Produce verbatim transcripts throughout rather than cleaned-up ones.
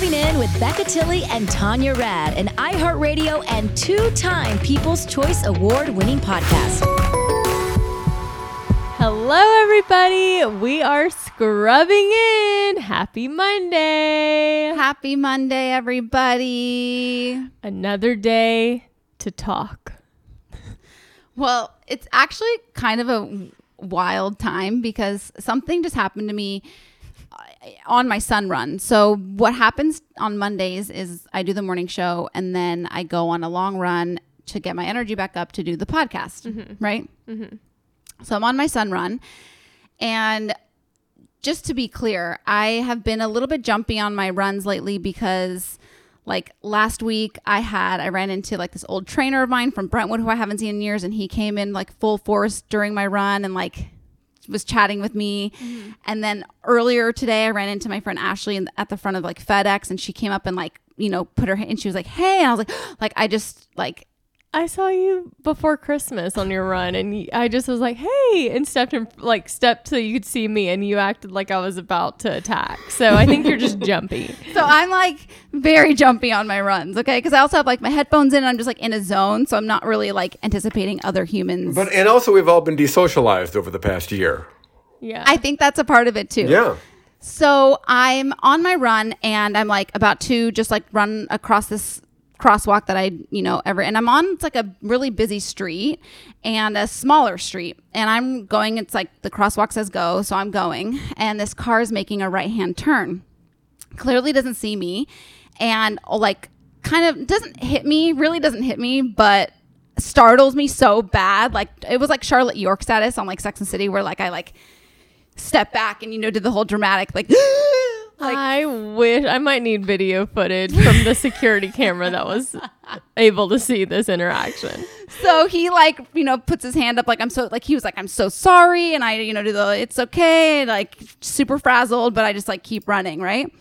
Scrubbing In with Becca Tilley and Tanya Rad, an iHeartRadio and two-time People's Choice Award-winning podcast. Hello, everybody. We are scrubbing in. Happy Monday. Happy Monday, everybody. Another day to talk. Well, it's actually kind of a wild time because something just happened to me on my sun run. So what happens on Mondays is I do the morning show and then I go on a long run to get my energy back up to do the podcast, mm-hmm. right? Mm-hmm. So I'm on my sun run, and just to be clear, I have been a little bit jumpy on my runs lately because like last week I had, I ran into like this old trainer of mine from Brentwood who I haven't seen in years, and he came in like full force during my run and like was chatting with me. Mm-hmm. And then earlier today I ran into my friend Ashley in, at the front of like FedEx, and she came up and like, you know, put her hand, and she was like, hey, and I was like, like, I just like, I saw you before Christmas on your run, and I just was like, hey, and stepped in, like stepped so you could see me, and you acted like I was about to attack. So I think you're just jumpy. So I'm like very jumpy on my runs, okay? Because I also have like my headphones in, and I'm just like in a zone, so I'm not really like anticipating other humans. But and also we've all been desocialized over the past year. Yeah. I think that's a part of it too. Yeah. So I'm on my run, and I'm like about to just like run across this crosswalk that I, you know, ever, and I'm on, it's like a really busy street and a smaller street, and I'm going, it's like the crosswalk says go, so I'm going, and this car is making a right-hand turn, clearly doesn't see me, and like kind of doesn't hit me, really doesn't hit me, but startles me so bad. Like it was like Charlotte York status on like Sex and the City, where like I like step back and, you know, did the whole dramatic like Like, I wish I might need video footage from the security camera that was able to see this interaction. So he like, you know, puts his hand up like I'm so like he was like I'm so sorry, and I, you know, do the it's okay, like super frazzled, but I just like keep running, right?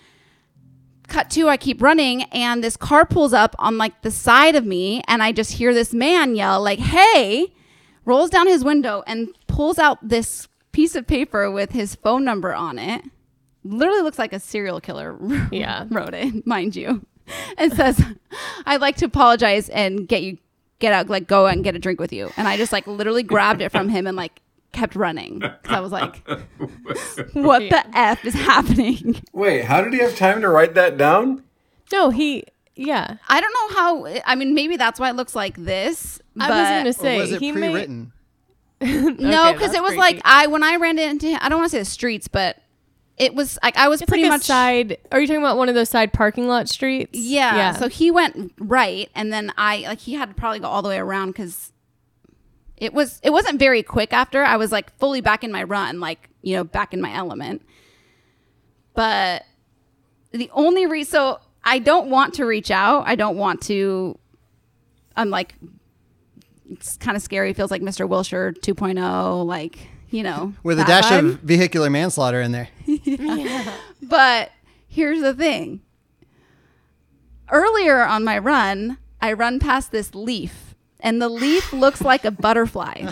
Cut to I keep running, and this car pulls up on like the side of me, and I just hear this man yell like, "Hey!" rolls down his window and pulls out this piece of paper with his phone number on it. Literally looks like a serial killer yeah. wrote it, mind you. And says, I'd like to apologize and get you, get out, like go and get a drink with you. And I just like literally grabbed it from him and like kept running. Cause I was like, what yeah. the F is happening? Wait, how did he have time to write that down? No, he, yeah. I don't know how, I mean, maybe that's why it looks like this. I was going to say, or was it he pre-written? Made... no, because okay, it was creepy. like, I, when I ran into him, I don't want to say the streets, but it was like I was it's pretty like a much side. Are you talking about one of those side parking lot streets? Yeah, yeah. So he went right, and then I like he had to probably go all the way around because it was it wasn't very quick. After I was like fully back in my run, like, you know, back in my element. But the only reason, so I don't want to reach out. I don't want to. I'm like, it's kind of scary. It feels like Mister Wilshire two point oh, like. You know, with a dash vibe. Of vehicular manslaughter in there. yeah. Yeah. But here's the thing. Earlier on my run, I run past this leaf, and the leaf looks like a butterfly.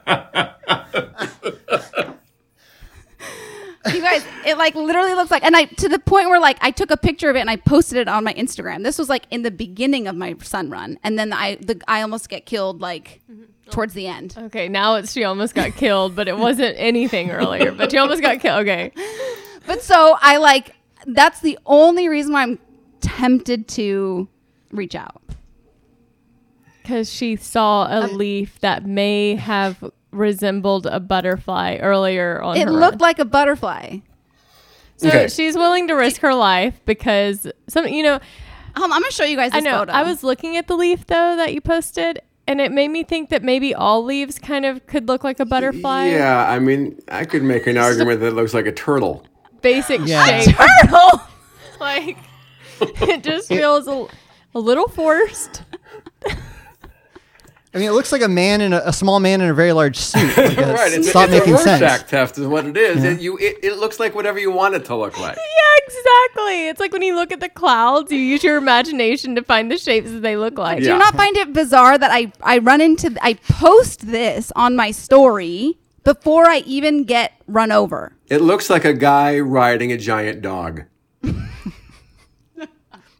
You guys, it like literally looks like, and I to the point where like I took a picture of it and I posted it on my Instagram. This was like in the beginning of my sun run, and then I the I almost get killed like mm-hmm. towards the end. Okay, now it's she almost got killed, but it wasn't anything earlier. But she almost got killed. Okay, but so I like that's the only reason why I'm tempted to reach out, because she saw a um, leaf that may have resembled a butterfly earlier on it her looked run. Like a butterfly. So okay. She's willing to risk her life because some, you know, um, I'm gonna show you guys this I know photo. I was looking at the leaf though that you posted, and it made me think that maybe all leaves kind of could look like a butterfly. Yeah, I mean, I could make an argument that it looks like a turtle. Basic yeah. shape. A turtle. Like it just feels a, a little forced. I mean, it looks like a man in a, a small man in a very large suit. Like right, it's, stop it's making a sense. Rorschach test is what it is. Yeah. It, you, it, it looks like whatever you want it to look like. Yeah, exactly. It's like when you look at the clouds, you use your imagination to find the shapes that they look like. Yeah. Do you not find it bizarre that I, I run into, I post this on my story before I even get run over? It looks like a guy riding a giant dog.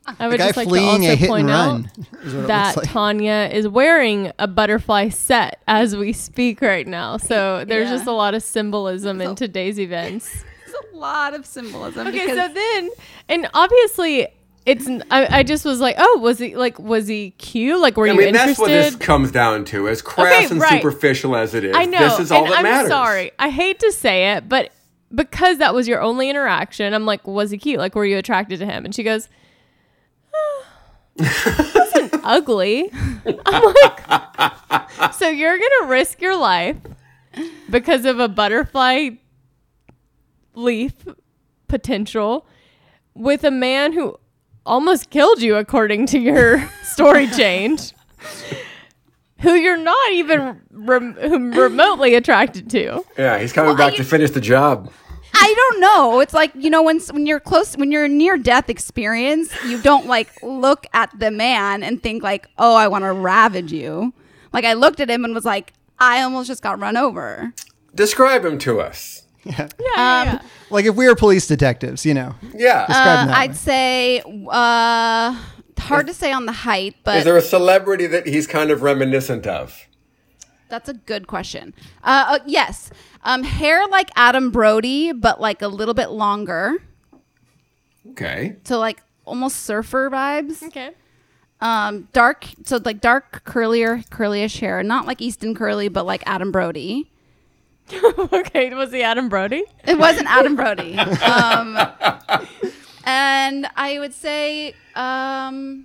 I The would guy just like to fleeing a also hit point and out run is what it that looks like. Tanya is wearing a butterfly set as we speak right now. So there's Yeah. just a lot of symbolism in today's events. There's a lot of symbolism. Okay, because so then, and obviously, it's. I, I just was like, oh, was he like, was he cute? Like, were I you mean, interested? that's what this comes down to. As crass Okay, and right. superficial as it is, I know. this is all and that I'm matters. sorry. I hate to say it, but because that was your only interaction, I'm like, was he cute? Like, were you attracted to him? And she goes, oh, he wasn't ugly. I'm like, so you're gonna risk your life because of a butterfly leaf potential with a man who almost killed you, according to your story change, who you're not even rem- remotely attracted to. Yeah, he's coming Well, back I- to finish the job. I don't know. It's like, you know, when when you're close, when you're near death experience, you don't like look at the man and think like, oh, I want to ravage you. Like I looked at him and was like, I almost just got run over. Describe him to us. Yeah, yeah, yeah. Like if we were police detectives, you know. Yeah. Describe Uh, him that I'd way. say uh, hard to say on the height, but is there a celebrity that he's kind of reminiscent of? that's a good question. Uh, uh, yes, um, hair like Adam Brody, but like a little bit longer, Okay. so like almost surfer vibes. Okay. Um, dark, so like dark curlier, curlyish hair, not like Easton Curly, but like Adam Brody. Okay. Was he Adam Brody? It wasn't Adam Brody. Um, and I would say, um,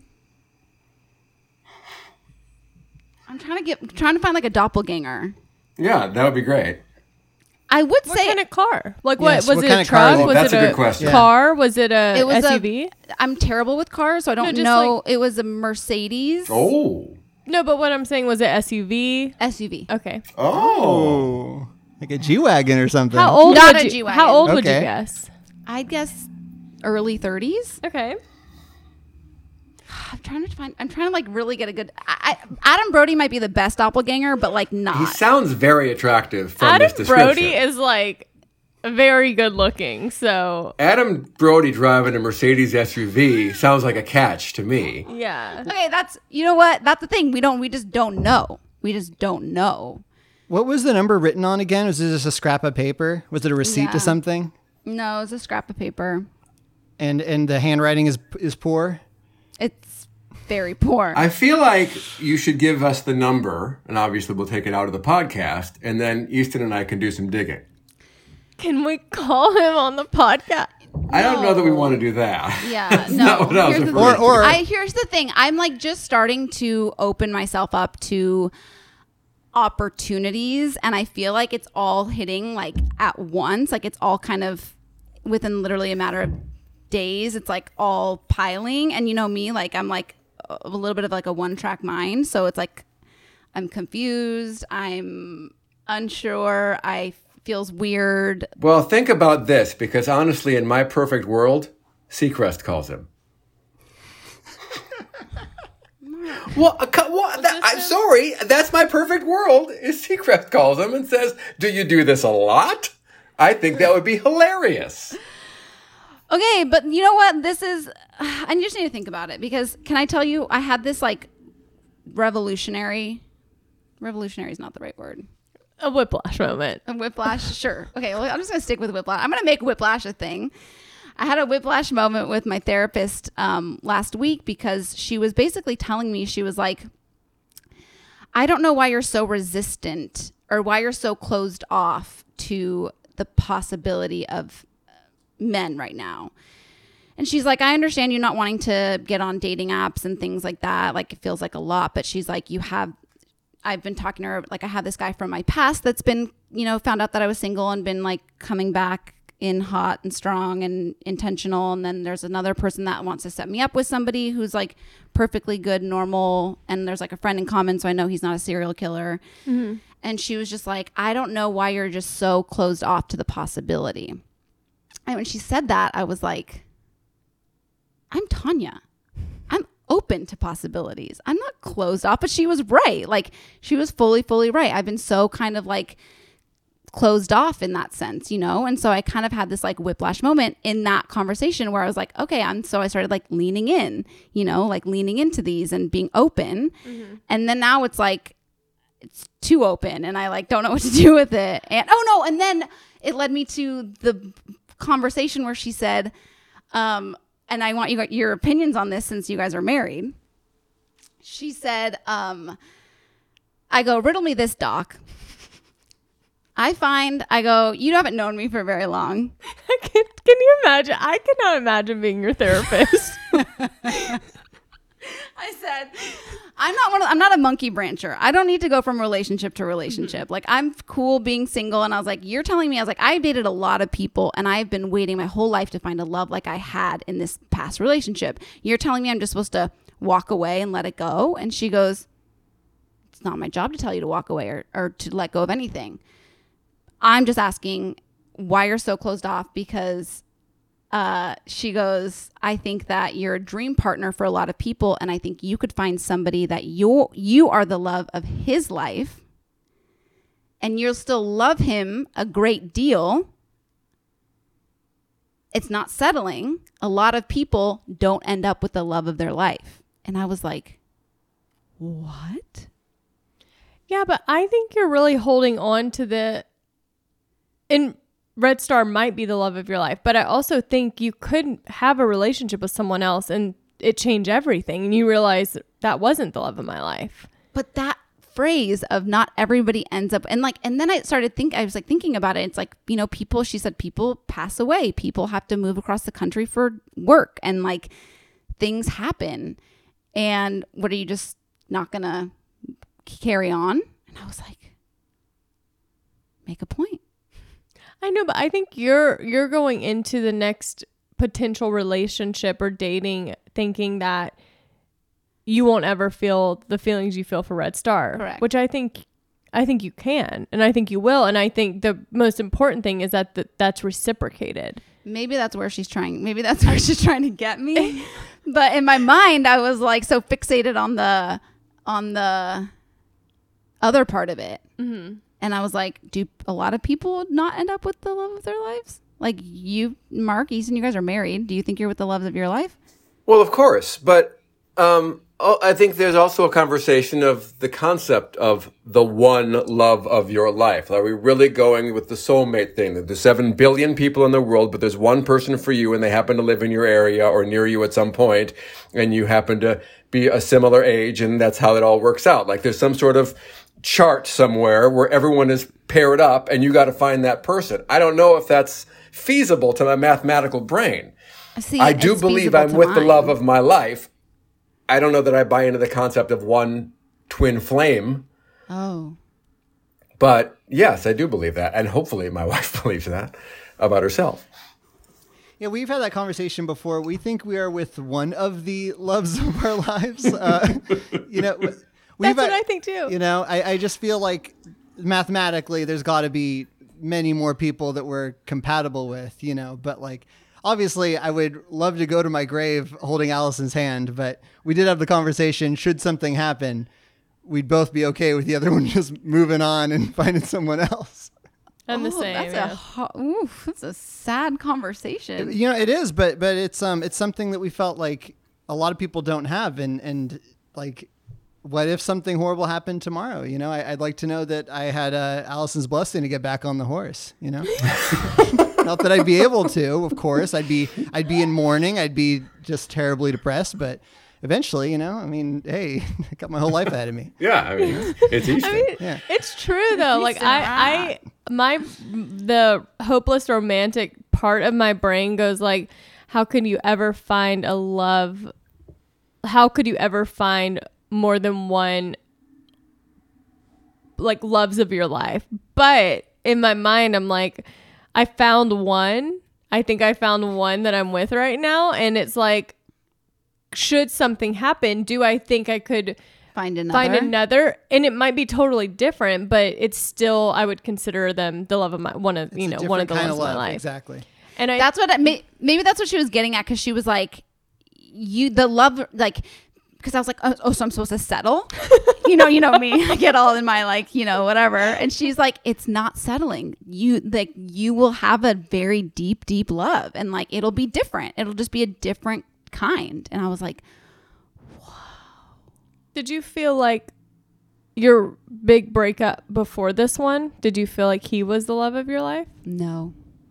I'm trying to get, trying to find like a doppelganger. Yeah, that would be great. I would What say kind of car? Like Yes, what? Was what it kind a of car truck? is it? Was That's it a good question. car? Was it a it was S U V? a. I'm terrible with cars, so I don't just know. like- it was a Mercedes Oh. No, but what I'm saying was it S U V? S U V. Okay. Oh. Oh, like a G-Wagon or something. How old Not would a you? G-Wagon. How old would you Okay. guess? I'd guess early thirties. Okay. I'm trying to find. I'm trying to like really get a good. I, I, Adam Brody might be the best doppelganger, but like not. He sounds very attractive from Adam this description. Brody is like very good looking. So Adam Brody driving a Mercedes S U V sounds like a catch to me. yeah. Okay, that's you know what? That's the thing. We don't. We just don't know. We just don't know. What was the number written on again? Was it just a scrap of paper? Was it a receipt Yeah. to something? No, it's a scrap of paper. And and the handwriting is is poor. It's very poor. I feel like you should give us the number, and obviously we'll take it out of the podcast, and then Easton and I can do some digging. Can we call him on the podcast? I don't know that we want to do that. yeah, That's no. not what I was Here's the referring Or to. or I here's the thing. I'm like just starting to open myself up to opportunities, and I feel like it's all hitting like at once. Like it's all kind of within literally a matter of days. It's like all piling, and you know me, like I'm like a little bit of like a one track mind. So it's like I'm confused. I'm unsure. I feels weird. Well, think about this, because honestly, in my perfect world, Seacrest calls him. Well, uh, co- what? That, I'm sorry. That's my perfect world. Is Seacrest calls him and says, "Do you do this a lot?" I think that would be hilarious. Okay, but you know what? This is, I just need to think about it because can I tell you, I had this like revolutionary, revolutionary is not the right word. A whiplash moment. A whiplash, sure. Okay, well, I'm just going to stick with whiplash. I'm going to make whiplash a thing. I had a whiplash moment with my therapist um, last week because she was basically telling me, she was like, I don't know why you're so resistant or why you're so closed off to the possibility of men right now. And she's like, I understand you not wanting to get on dating apps and things like that. Like it feels like a lot, but she's like, you have, I've been talking to her, like I have this guy from my past that's been, you know, found out that I was single and been like coming back in hot and strong and intentional. And then there's another person that wants to set me up with somebody who's like perfectly good, normal. And there's like a friend in common. So I know he's not a serial killer. Mm-hmm. And she was just like, I don't know why you're just so closed off to the possibility. And when she said that, I was like, I'm Tanya. I'm open to possibilities. I'm not closed off, but she was right. Like she was fully, fully right. I've been so kind of like closed off in that sense, you know? And so I kind of had this like whiplash moment in that conversation where I was like, okay, I'm, so I started like leaning in, you know, like leaning into these and being open. Mm-hmm. And then now it's like, it's too open and I like don't know what to do with it. And oh no. And then it led me to the conversation where she said, um, and I want you your opinions on this since you guys are married. She said, um, I go, riddle me this, Doc. I find, I go, you haven't known me for very long. can, can you imagine? I cannot imagine being your therapist. I said, I'm not one of, I'm not a monkey brancher. I don't need to go from relationship to relationship. Mm-hmm. Like I'm cool being single. And I was like, you're telling me, I was like, I've dated a lot of people and I've been waiting my whole life to find a love like I had in this past relationship. You're telling me I'm just supposed to walk away and let it go? And she goes, it's not my job to tell you to walk away or, or to let go of anything. I'm just asking why you're so closed off because uh, she goes, I think that you're a dream partner for a lot of people. And I think you could find somebody that you you are the love of his life and you'll still love him a great deal. It's not settling. A lot of people don't end up with the love of their life. And I was like, what? Yeah, but I think you're really holding on to the... And Red Star might be the love of your life, but I also think you couldn't have a relationship with someone else and it changed everything. And you realize that wasn't the love of my life. But that phrase of not everybody ends up and like, and then I started think I was like thinking about it. It's like, you know, people, she said, people pass away. People have to move across the country for work and like things happen. And what are you just not going to carry on? And I was like, make a point. I know, but I think you're you're going into the next potential relationship or dating thinking that you won't ever feel the feelings you feel for Red Star. Correct. Which I think I think you can, and I think you will, and I think the most important thing is that the, that's reciprocated. Maybe that's where she's trying. Maybe that's where she's trying to get me. But in my mind, I was like so fixated on the on the other part of it. Mm-hmm. And I was like, do a lot of people not end up with the love of their lives? Like you, Mark, Easton, you guys are married. Do you think you're with the love of your life? Well, of course. But um, I think there's also a conversation of the concept of the one love of your life. Are we really going with the soulmate thing? That there's seven billion people in the world, but there's one person for you and they happen to live in your area or near you at some point, and you happen to be a similar age, and that's how it all works out. Like there's some sort of chart somewhere where everyone is paired up and you got to find that person. I don't know if that's feasible to my mathematical brain. See, I do believe I'm with mine. The love of my life. I don't know that I buy into the concept of one twin flame. Oh. But yes, I do believe that. And hopefully my wife believes that about herself. Yeah, we've had that conversation before. We think we are with one of the loves of our lives. Uh, you know, We've, That's what I think too. You know, I, I just feel like mathematically there's got to be many more people that we're compatible with, you know, but like obviously I would love to go to my grave holding Allison's hand, but we did have the conversation, should something happen, we'd both be okay with the other one just moving on and finding someone else. I'm the oh, same. That's yeah. a ho- oof, that's a sad conversation. You know, it is, but but it's um it's something that we felt like a lot of people don't have, and and like, what if something horrible happened tomorrow? You know, I, I'd like to know that I had uh, Allison's blessing to get back on the horse. You know, not that I'd be able to. Of course, I'd be I'd be in mourning. I'd be just terribly depressed. But eventually, you know, I mean, hey, I got my whole life ahead of me. Yeah, I mean, it's Easter. I mean, yeah. It's true though. Like I, I, my the hopeless romantic part of my brain goes like, how can you ever find a love? How could you ever find more than one like loves of your life? But in my mind I'm like, I found one. I think I found one that I'm with right now, and it's like, should something happen, do I think I could find another find another and it might be totally different, but it's still, I would consider them the love of my one of It's you know one of the loves of, of my life. Exactly. And I, that's what I, may, maybe that's what she was getting at, because she was like, you the love, like, because I was like, oh, oh, so I'm supposed to settle? you know, you know me. I get all in my like, you know, whatever. And she's like, it's not settling. You like you will have a very deep, deep love, and like it'll be different. It'll just be a different kind. And I was like, Did you feel like your big breakup before this one, did you feel like he was the love of your life? no.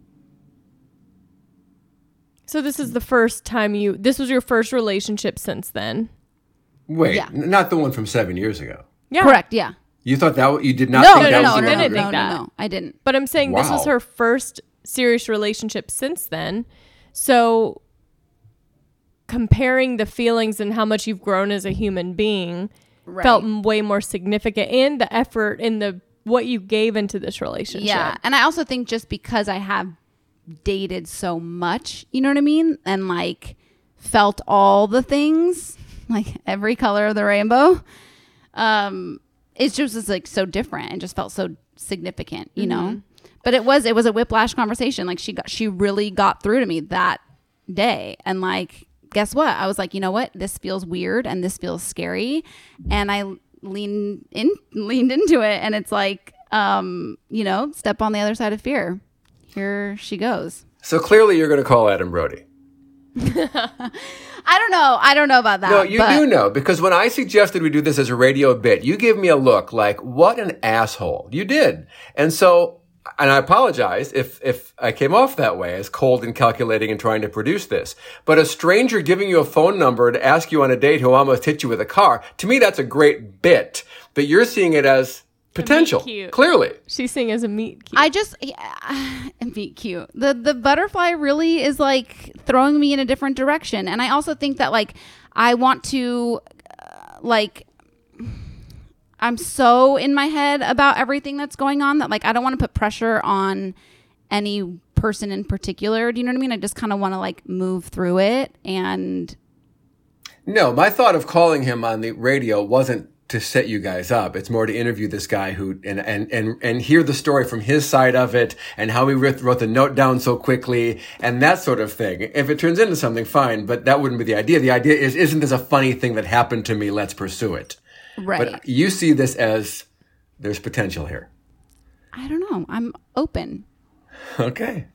So this is the first time you, this was your first relationship since then? Wait, Yeah. n- not the one from seven years ago. Yeah. Correct. Yeah. You thought that you did not No, think no, that no, was no, the no, I no, didn't no, think no, that. no. I didn't. But I'm saying this was Wow. her first serious relationship since then. So comparing the feelings and how much you've grown as a human being Right. felt m- way more significant, and the effort and the what you gave into this relationship. Yeah. And I also think just because I have dated so much, you know what I mean? And like felt all the things, like every color of the rainbow. Um, it's just was like so different and just felt so significant, you know? But it was, it was a whiplash conversation. Like she got, she really got through to me that day. And like, guess what? I was like, you know what? This feels weird and this feels scary. And I leaned in, leaned into it. And it's like, um, you know, step on the other side of fear. Here she goes. So clearly you're going to call Adam Brody. I don't know. I don't know about that. No, you but do know, because when I suggested we do this as a radio bit, you gave me a look like, what an asshole. You did. And so, and I apologize if, if I came off that way, as cold and calculating and trying to produce this. But a stranger giving you a phone number to ask you on a date who almost hit you with a car, to me, that's a great bit. But you're seeing it as potential, cute. clearly. She's seeing as a meet cute. I just yeah, meet cute. The the butterfly really is like throwing me in a different direction, and I also think that like I want to uh, like I'm so in my head about everything that's going on that like I don't want to put pressure on any person in particular. Do you know what I mean? I just kind of want to like move through it. And No, my thought of calling him on the radio wasn't to set you guys up. It's more to interview this guy who, and, and, and, and hear the story from his side of it and how he wrote, wrote the note down so quickly and that sort of thing. If it turns into something, fine, but that wouldn't be the idea. The idea is, isn't this a funny thing that happened to me? Let's pursue it. right. But you see this as there's potential here. I don't know. I'm open. Okay.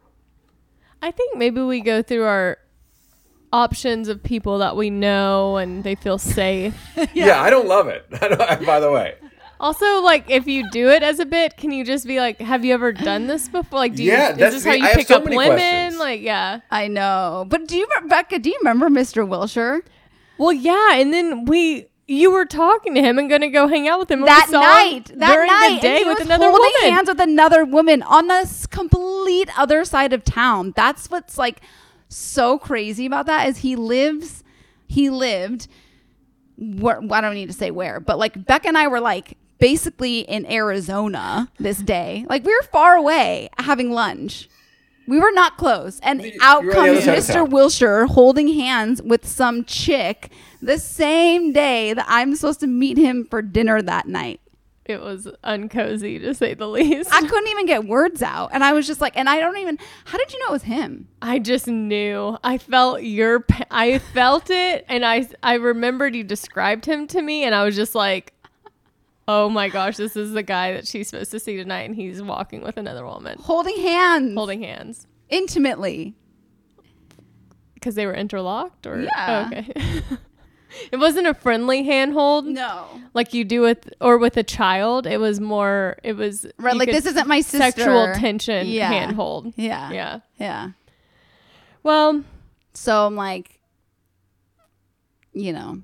I think maybe we go through our options of people that we know and they feel safe. Yeah, I don't love it. I don't, by the way. Also, like, if you do it as a bit, can you just be like, have you ever done this before? Like, do you, Yeah, is that's this the- how you I have pick so up many women? questions. Like, yeah. I know. But do you, Becca, do you remember Mister Wilshire? Well, yeah. And then we, you were talking to him and going to go hang out with him. and That we saw night, him that during night, the day and he with was another holding woman. hands with another woman on the s- complete other side of town. That's what's like so crazy about that is he lives, he lived. Where, I don't need to say where, but like Becca and I were like basically in Arizona this day. Like we were far away having lunch. We were not close. And out you were on the other comes side of Mister town. Wilshire holding hands with some chick the same day that I'm supposed to meet him for dinner that night. It was uncozy, to say the least. I couldn't even get words out. And I was just like, and I don't even, how did you know it was him? I just knew. I felt your. pa- I felt it, and I. I remembered you described him to me, and I was just like, "Oh my gosh, this is the guy that she's supposed to see tonight, and he's walking with another woman, Holding hands. holding hands, Intimately. because they were interlocked, or Yeah. oh, okay." It wasn't a friendly handhold, No. like you do with or with a child. It was more. It was Right, you like could- this isn't my sister. sexual tension Yeah. handhold. Yeah. Yeah. Yeah. Well, So I'm like, you know,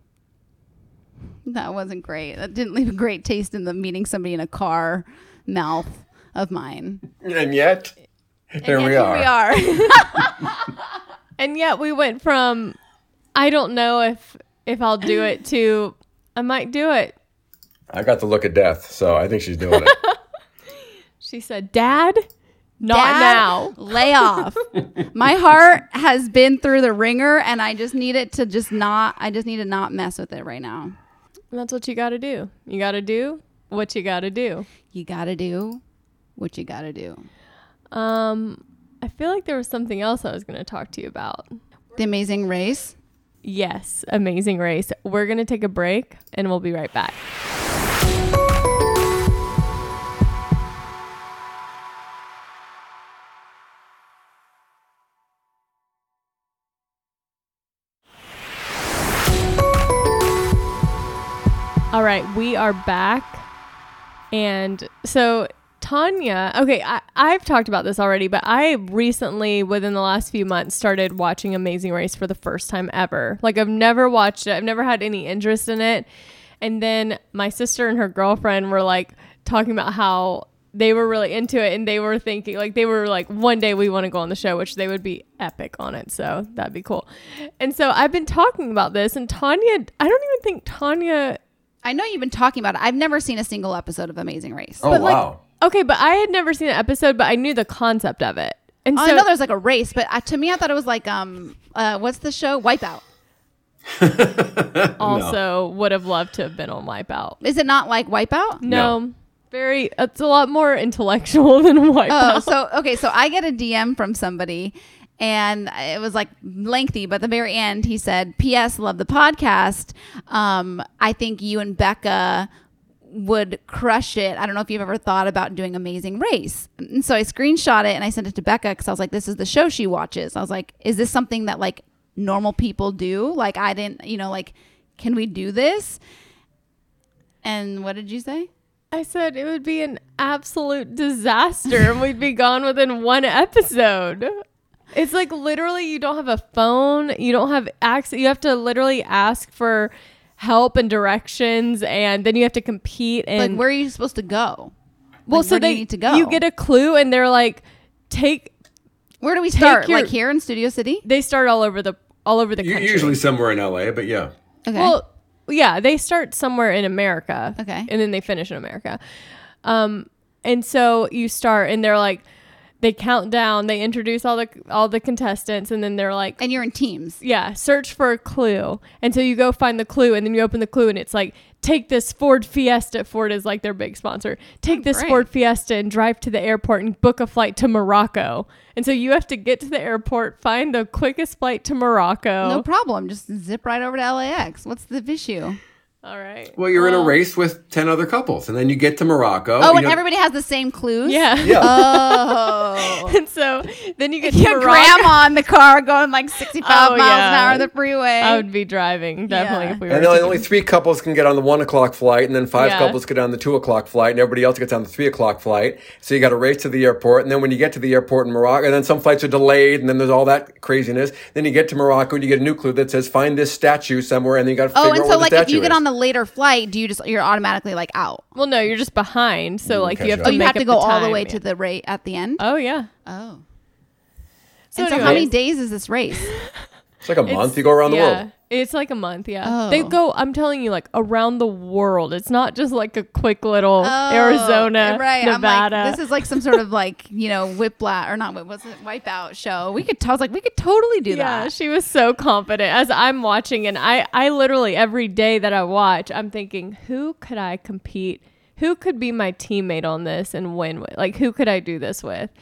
that wasn't great. That didn't leave a great taste in the meeting somebody in a car mouth of mine. And yet, here And we yet are. Here we are. and yet we went from I don't know if if I'll do it to I might do it. I got the look of death, so I think she's doing it. She said, "Dad, not Dad, now." Lay off. My heart has been through the ringer and I just need it to just not, I just need to not mess with it right now. And that's what you got to do. You got to do what you got to do. You got to do what you got to do. Um, I feel like there was something else I was going to talk to you about. The Amazing Race. Yes, Amazing Race. We're going to take a break and we'll be right back. All right, we are back. And so Tanya, okay, I, I've talked about this already, but I recently, within the last few months, started watching Amazing Race for the first time ever. Like, I've never watched it. I've never had any interest in it. And then my sister and her girlfriend were like talking about how they were really into it, and they were thinking, like, they were like, one day we want to go on the show, which they would be epic on it. So that'd be cool. And so I've been talking about this, and Tanya, I don't even think Tanya... I know you've been talking about it. I've never seen a single episode of Amazing Race. Oh, but like, wow. Okay, but I had never seen an episode, but I knew the concept of it. And Oh, so I know there's like a race, but uh, to me, I thought it was like, um, uh, what's the show? Wipeout. also would have loved to have been on Wipeout. Is it not like Wipeout? No, No. very. It's a lot more intellectual than Wipeout. Oh, so okay, so I get a D M from somebody, and it was like lengthy, but at the very end, he said, P S Love the podcast. Um, I think you and Becca would crush it. I don't know if you've ever thought about doing Amazing Race. And so I screenshot it and I sent it to Becca because I was like, this is the show she watches. I was like, is this something that like normal people do? Like, I didn't, you know, like, can we do this? And what did you say? I said it would be an absolute disaster, and we'd be gone within one episode. It's like literally, you don't have a phone, you don't have access. You have to literally ask for help and directions, and then you have to compete. And Like, where are you supposed to go? well, Like, so where do they you need to go? you get a clue, and they're like, take. Where do we take start? your- Like here in Studio City? They start all over the all over the U- country. Usually somewhere in L A, but yeah. Okay. Well, yeah, they start somewhere in America. Okay. And then they finish in America. Um, and so you start, and they're like, they count down, they introduce all the all the contestants, and then they're like, and you're in teams. yeah, search for a clue. And so you go find the clue, and then you open the clue, and it's like, take this Ford Fiesta. Ford is like their big sponsor. Take Oh, this great. Ford Fiesta and drive to the airport and book a flight to Morocco. And so you have to get to the airport, find the quickest flight to Morocco. No problem. Just zip right over to L A X. What's the issue? All right. Well, you're in a Well, race with ten other couples, and then you get to Morocco. Oh, you and know- everybody has the same clues? Yeah. Yeah. Oh. And so then you get to Your Morocco. grandma in the car going like sixty-five Oh, miles yeah. an hour on the freeway. I would be driving, definitely, Yeah. if we were And then together. only three couples can get on the one o'clock flight, and then five Yeah. couples get on the two o'clock flight, and everybody else gets on the three o'clock flight. So you got to race to the airport, and then when you get to the airport in Morocco, and then some flights are delayed, and then there's all that craziness. Then you get to Morocco, and you get a new clue that says find this statue somewhere, and then you got to figure oh, out and where so the like if statue you get is. on the later flight, do you just you're automatically like out? Well, no, you're just behind. So, like, catch you have up. to Oh, you make have to up go the all the time, way yeah. to the rate at the end? Oh, yeah. Oh. So, and so how anyways, many days is this race? It's like a it's- month. You go around the yeah, world. It's like a month, yeah. Oh. They go, I'm telling you, like, around the world. It's not just like a quick little Oh, Arizona, right. Nevada. I'm like, this is like some sort of like, you know, whiplash or not, what was it, Wipeout show. We could, I was like, we could totally do yeah, that. she was so confident as I'm watching, and I, I literally every day that I watch, I'm thinking, who could I compete? Who could be my teammate on this and win with? Like, who could I do this with?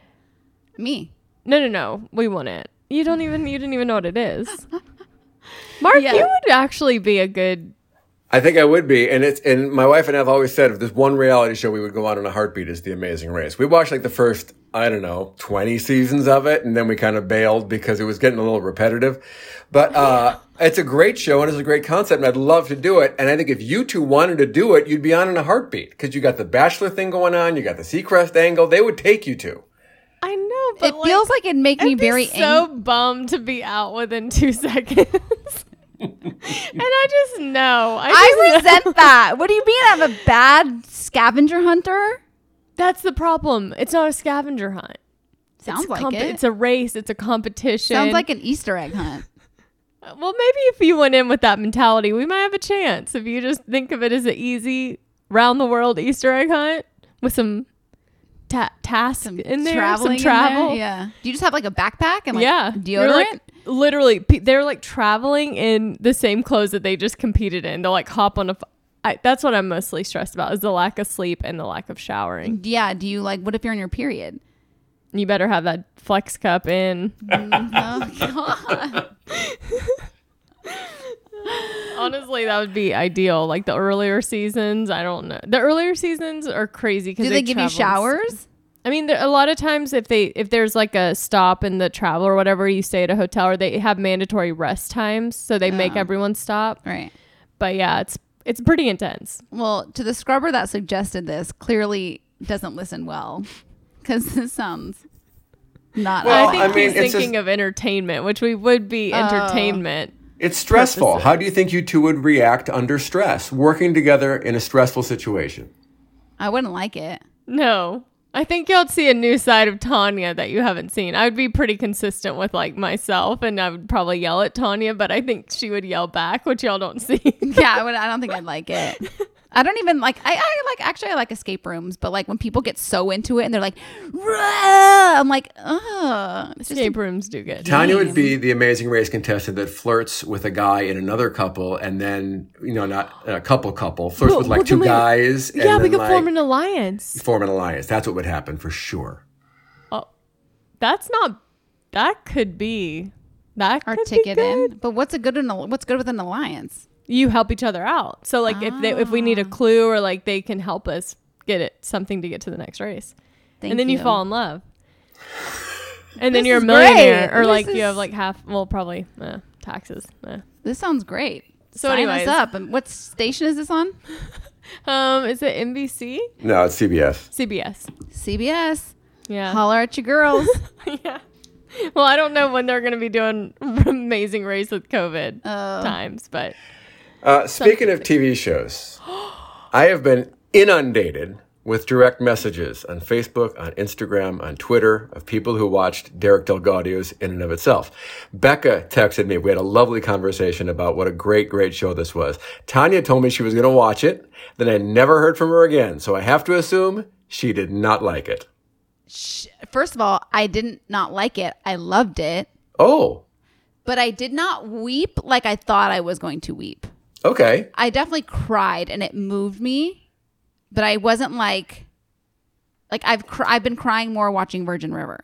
Me. No, no, no, we wouldn't. You don't even, you didn't even know what it is. Mark, Yeah. you would actually be a good. I think I would be, and it's and my wife and I have always said if there's one reality show we would go on in a heartbeat is The Amazing Race. We watched like the first I don't know twenty seasons of it, and then we kind of bailed because it was getting a little repetitive. But uh, it's a great show and it's a great concept, and I'd love to do it. And I think if you two wanted to do it, you'd be on in a heartbeat because you got the Bachelor thing going on, you got the Seacrest angle. They would take you to. I know, but It feels like it'd make me I'd be very so ang- bummed to be out within two seconds. And I just know. I, I just resent know. that. What do you mean I'm a bad scavenger hunter? That's the problem. It's not a scavenger hunt. Sounds it's a like comp- it. It's a race. It's a competition. Sounds like an Easter egg hunt. Well, maybe if you went in with that mentality, we might have a chance. If you just think of it as an easy round the world Easter egg hunt with some ta- tasks in there, Traveling some in there? travel. Yeah. Do you just have like a backpack and like yeah, You're deodorant? like, literally, pe- they're like traveling in the same clothes that they just competed in. They'll like hop on a. F- I, that's what I'm mostly stressed about is the lack of sleep and the lack of showering. Yeah. Do you like, what if you're in your period? You better have that Flex Cup in. Oh, God. Honestly, that would be ideal. Like the earlier seasons, I don't know. The earlier seasons are crazy because Do they, give you showers? I mean, there, a lot of times if they if there's like a stop in the travel or whatever, you stay at a hotel, or they have mandatory rest times, so they make Oh. everyone stop. Right. But yeah, it's it's pretty intense. Well, to the scrubber that suggested this, clearly doesn't listen well, because this sounds not. Well, I think I mean, he's it's thinking just- of entertainment, which we would be entertainment. It's stressful. Purposes. How do you think you two would react under stress, working together in a stressful situation? I wouldn't like it. No. I think you'll see a new side of Tanya that you haven't seen. I would be pretty consistent with like myself, and I would probably yell at Tanya, but I think she would yell back, which y'all don't see. Yeah, I would. I don't think I'd like it. I don't even like. I, I like. Actually, I like escape rooms, but like when people get so into it and they're like, "Rah!" I'm like, ugh. It's just Escape rooms do good. Tanya would be the Amazing Race contestant that flirts with a guy in another couple, and then you know, not a couple couple flirts Well, with like well, two then we- guys. And Yeah, we then, could like, form an alliance. form an alliance. That's what would happen for sure. Oh, that's not. That could be. That our could ticket be good. in. But what's a good? In a, what's good with an alliance? You help each other out. So like if they if we need a Ah. clue, or like they can help us get it something to get to the next race, Thank and then you. you. fall in love, and then This you're a is millionaire, great. or This like you is- have like half. Well, probably uh, taxes. Uh. This sounds great. So Sign anyways. us up. And what station is this on? Um, is it N B C? No, it's C B S. C B S. C B S. Yeah. Holler at your girls. Yeah. Well, I don't know when they're going to be doing Amazing Race with COVID Oh. times, but Uh, speaking of T V shows, I have been inundated with direct messages on Facebook, on Instagram, on Twitter of people who watched Derek DelGaudio's In and of Itself. Becca texted me. We had a lovely conversation about what a great, great show this was. Tanya told me she was going to watch it. Then I never heard from her again. So I have to assume she did not like it. First of all, I didn't not like it. I loved it, Oh, but I did not weep like I thought I was going to weep. okay. I definitely cried and it moved me, but I wasn't like, like I've cr- I've been crying more watching Virgin River.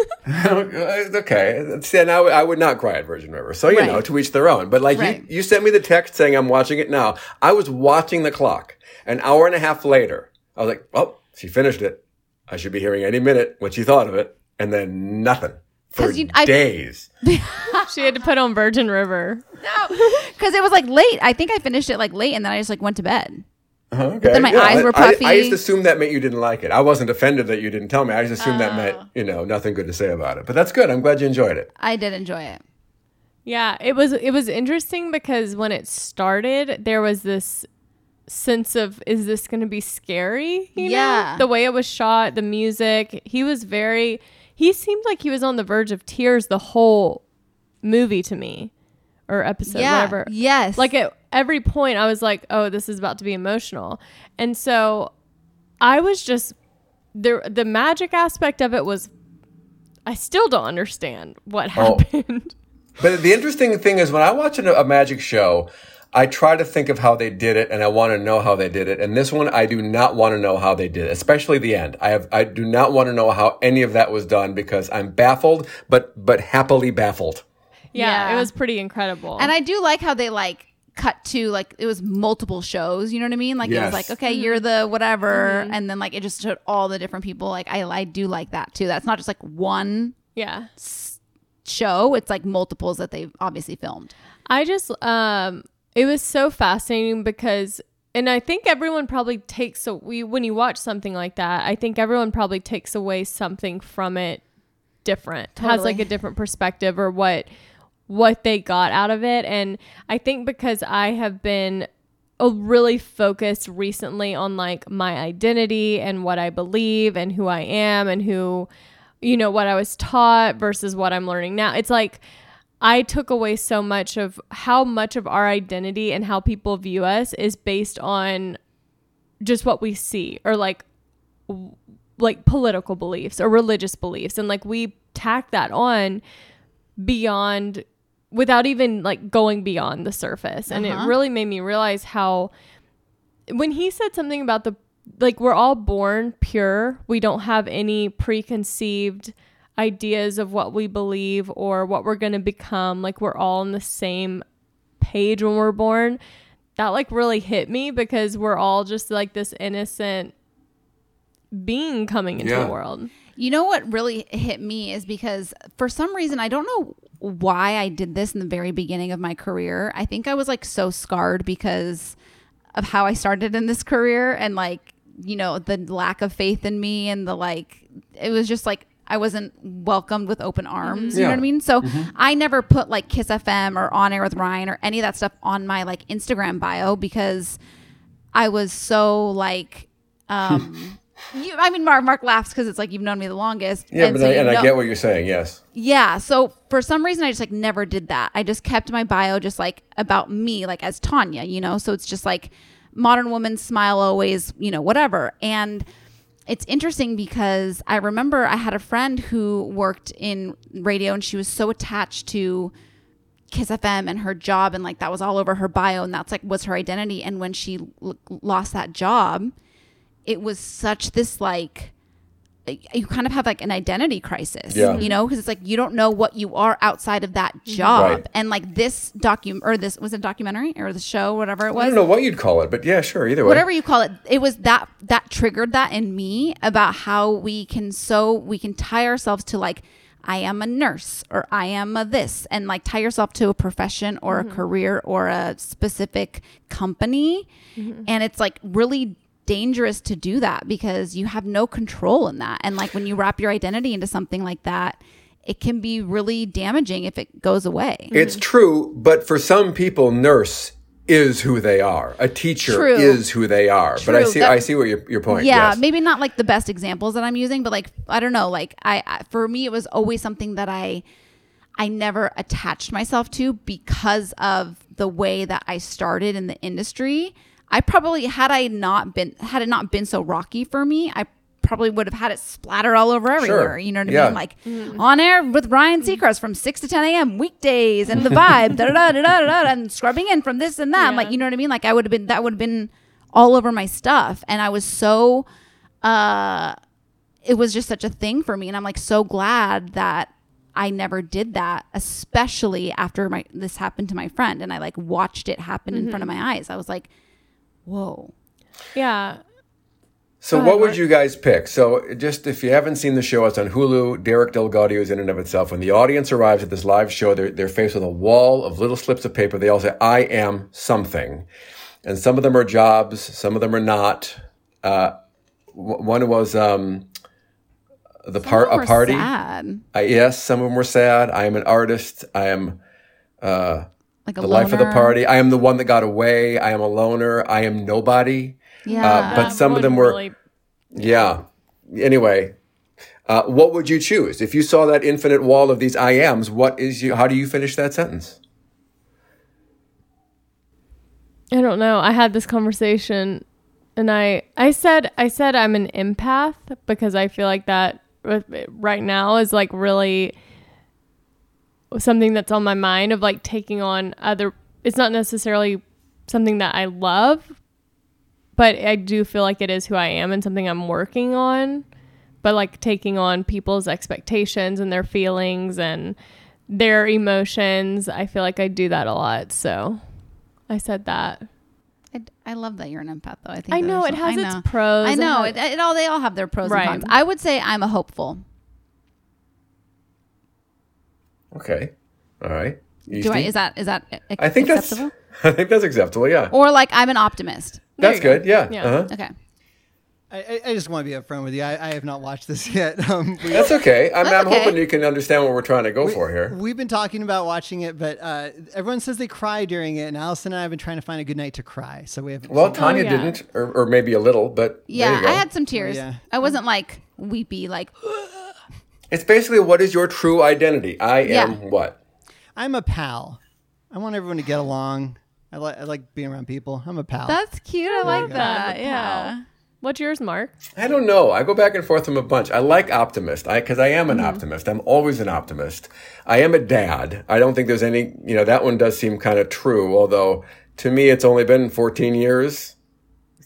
Okay. See, now I would not cry at Virgin River. So, you Right. know, to each their own. But like Right. you, you sent me the text saying I'm watching it now. I was watching the clock. An hour and a half later, I was like, oh, she finished it. I should be hearing any minute what she thought of it. And then nothing for 'Cause you- I- days. she had to put on Virgin River. No, because it was like late. I think I finished it like late, and then I just like went to bed. Uh-huh, okay. then my eyes were I- puffy. I, I just assumed that meant you didn't like it. I wasn't offended that you didn't tell me. I just assumed that Oh. meant, you know, nothing good to say about it. But that's good. I'm glad you enjoyed it. I did enjoy it. Yeah, it was it was interesting because when it started, there was this sense of, is this going to be scary? You Yeah. know? The way it was shot, the music. He was very, he seemed like he was on the verge of tears the whole movie to me, or episode, Yeah. whatever. Yes. Like at every point, I was like, oh, this is about to be emotional. And so I was just, there. the magic aspect of it was, I still don't understand what Oh. happened. But the interesting thing is when I watch a, a magic show, I try to think of how they did it and I want to know how they did it. And this one, I do not want to know how they did it, especially the end. I have, I do not want to know how any of that was done because I'm baffled, but, but happily baffled. Yeah, Yeah. it was pretty incredible. And I do like how they like cut to like it was multiple shows. You know what I mean? Like it Yes. was like, okay, you're the whatever, and then like it just showed all the different people. Like I I do like that too. That's not just like one yeah. show. It's like multiples that they've obviously filmed. I just um it was so fascinating because, and I think everyone probably takes, so we when you watch something like that, I think everyone probably takes away something from it different. Has like Totally. a different perspective or what what they got out of it. And I think because I have been a really focused recently on like my identity and what I believe and who I am and who, you know, what I was taught versus what I'm learning now. It's like I took away so much of how much of our identity and how people view us is based on just what we see or like w- like political beliefs or religious beliefs, and like we tack that on beyond without even like going beyond the surface. And Uh-huh. it really made me realize how when he said something about the like we're all born pure, we don't have any preconceived ideas of what we believe or what we're going to become, like we're all on the same page when we're born, that like really hit me because we're all just like this innocent being coming into Yeah. the world. You know what really hit me is because for some reason, I don't know why I did this in the very beginning of my career. I think I was like so scarred because of how I started in this career and like, you know, the lack of faith in me and the like, it was just like, I wasn't welcomed with open arms. You Yeah. know what I mean? So I never put like Kiss F M or On Air with Ryan or any of that stuff on my like Instagram bio because I was so like, um, you, I mean, Mark, Mark laughs because it's like you've known me the longest. Yeah, and but so I, you and I know- get what you're saying. Yes. yeah. So for some reason, I just like never did that. I just kept my bio just like about me, like as Tanya, you know? So it's just like modern woman, smile always, you know, whatever. And it's interesting because I remember I had a friend who worked in radio and she was so attached to Kiss F M and her job. And like that was all over her bio. And that's like was her identity. And when she l- lost that job, it was such this like, you kind of have like an identity crisis, Yeah. you know, because it's like you don't know what you are outside of that job. Right. And like this docu or this was it a documentary or the show, whatever it I was, don't know what you'd call it, but yeah, sure. Either way. whatever you call it, it was that that triggered that in me about how we can so we can tie ourselves to like I am a nurse or I am a this and like tie yourself to a profession or a career or a specific company. And it's like really dangerous to do that because you have no control in that. And like when you wrap your identity into something like that, it can be really damaging if it goes away. It's true, but for some people, nurse is who they are. A teacher True. is who they are. But I True. see, That- I see what your your point. Yeah, yes. maybe not like the best examples that I'm using, but like I don't know, like I, I for me it was always something that I I never attached myself to because of the way that I started in the industry. I probably had I not been had it not been so rocky for me, I probably would have had it splatter all over everywhere. You know what I Yeah. mean? Like On Air with Ryan Seacrest from six to ten a.m. weekdays and the vibe, da da da da da da, and scrubbing in from this and that. Yeah. Like you know what I mean? Like I would have been that would have been all over my stuff, and I was so. Uh, it was just such a thing for me, and I'm like so glad that I never did that, especially after my this happened to my friend, and I like watched it happen in front of my eyes. I was like, whoa. Yeah. So Go ahead, what would Mark. you guys pick? So just if you haven't seen the show, it's on Hulu. Derek Delgaudio is in and of itself. When the audience arrives at this live show, they're, they're faced with a wall of little slips of paper. They all say, I am something. And some of them are jobs. Some of them are not. Uh, w- one was um, the part Some a were party. sad. I, yes, some of them were sad. I am an artist. I am uh, Like a the life of the loner. party. I am the one that got away. I am a loner. I am nobody. Yeah. Uh, but That some of would them were, really- yeah. Anyway, uh, what would you choose if you saw that infinite wall of these I ams? What is you? How do you finish that sentence? I don't know. I had this conversation and I I said I said I'm an empath because I feel like that right now is like really something that's on my mind of like taking on other it's not necessarily something that I love, but I do feel like it is who I am and something I'm working on. But like taking on people's expectations and their feelings and their emotions, I feel like I do that a lot. So I said that. I, I love that you're an empath, though. I think I that know there's it some- has I its know. pros. I and know how- it, it all. They all have their pros Right. and cons. I would say I'm a hopeful. Okay, all right. Do I? Easty? Is that is that ac- I think that's. acceptable? I think that's acceptable. Yeah, Or like I'm an optimist. There that's you go. good. Yeah. Yeah. Uh-huh. Okay. I, I- I just want to be upfront with you. I, I have not watched this yet. Um, we, That's okay. I'm, That's I'm okay. hoping you can understand what we're trying to go for here. we've been talking about watching it, but uh, everyone says they cry during it, and Allison and I have been trying to find a good night to cry. So we have. Well, Tanya yeah. didn't, or, or maybe a little, but there Yeah, you go. I had some tears. yeah. I wasn't like weepy, like It's basically what is your true identity? I am Yeah. what? I'm a pal. I want everyone to get along. I like I like being around people. I'm a pal. that's cute. I like go. that. I'm a Yeah. What's yours, Mark? I don't know. I go back and forth from a bunch. I like optimist. I because I am Mm-hmm. an optimist. I'm always an optimist. I am a dad. I don't think there's any. You know, that one does seem kind of true. Although to me, it's only been fourteen years.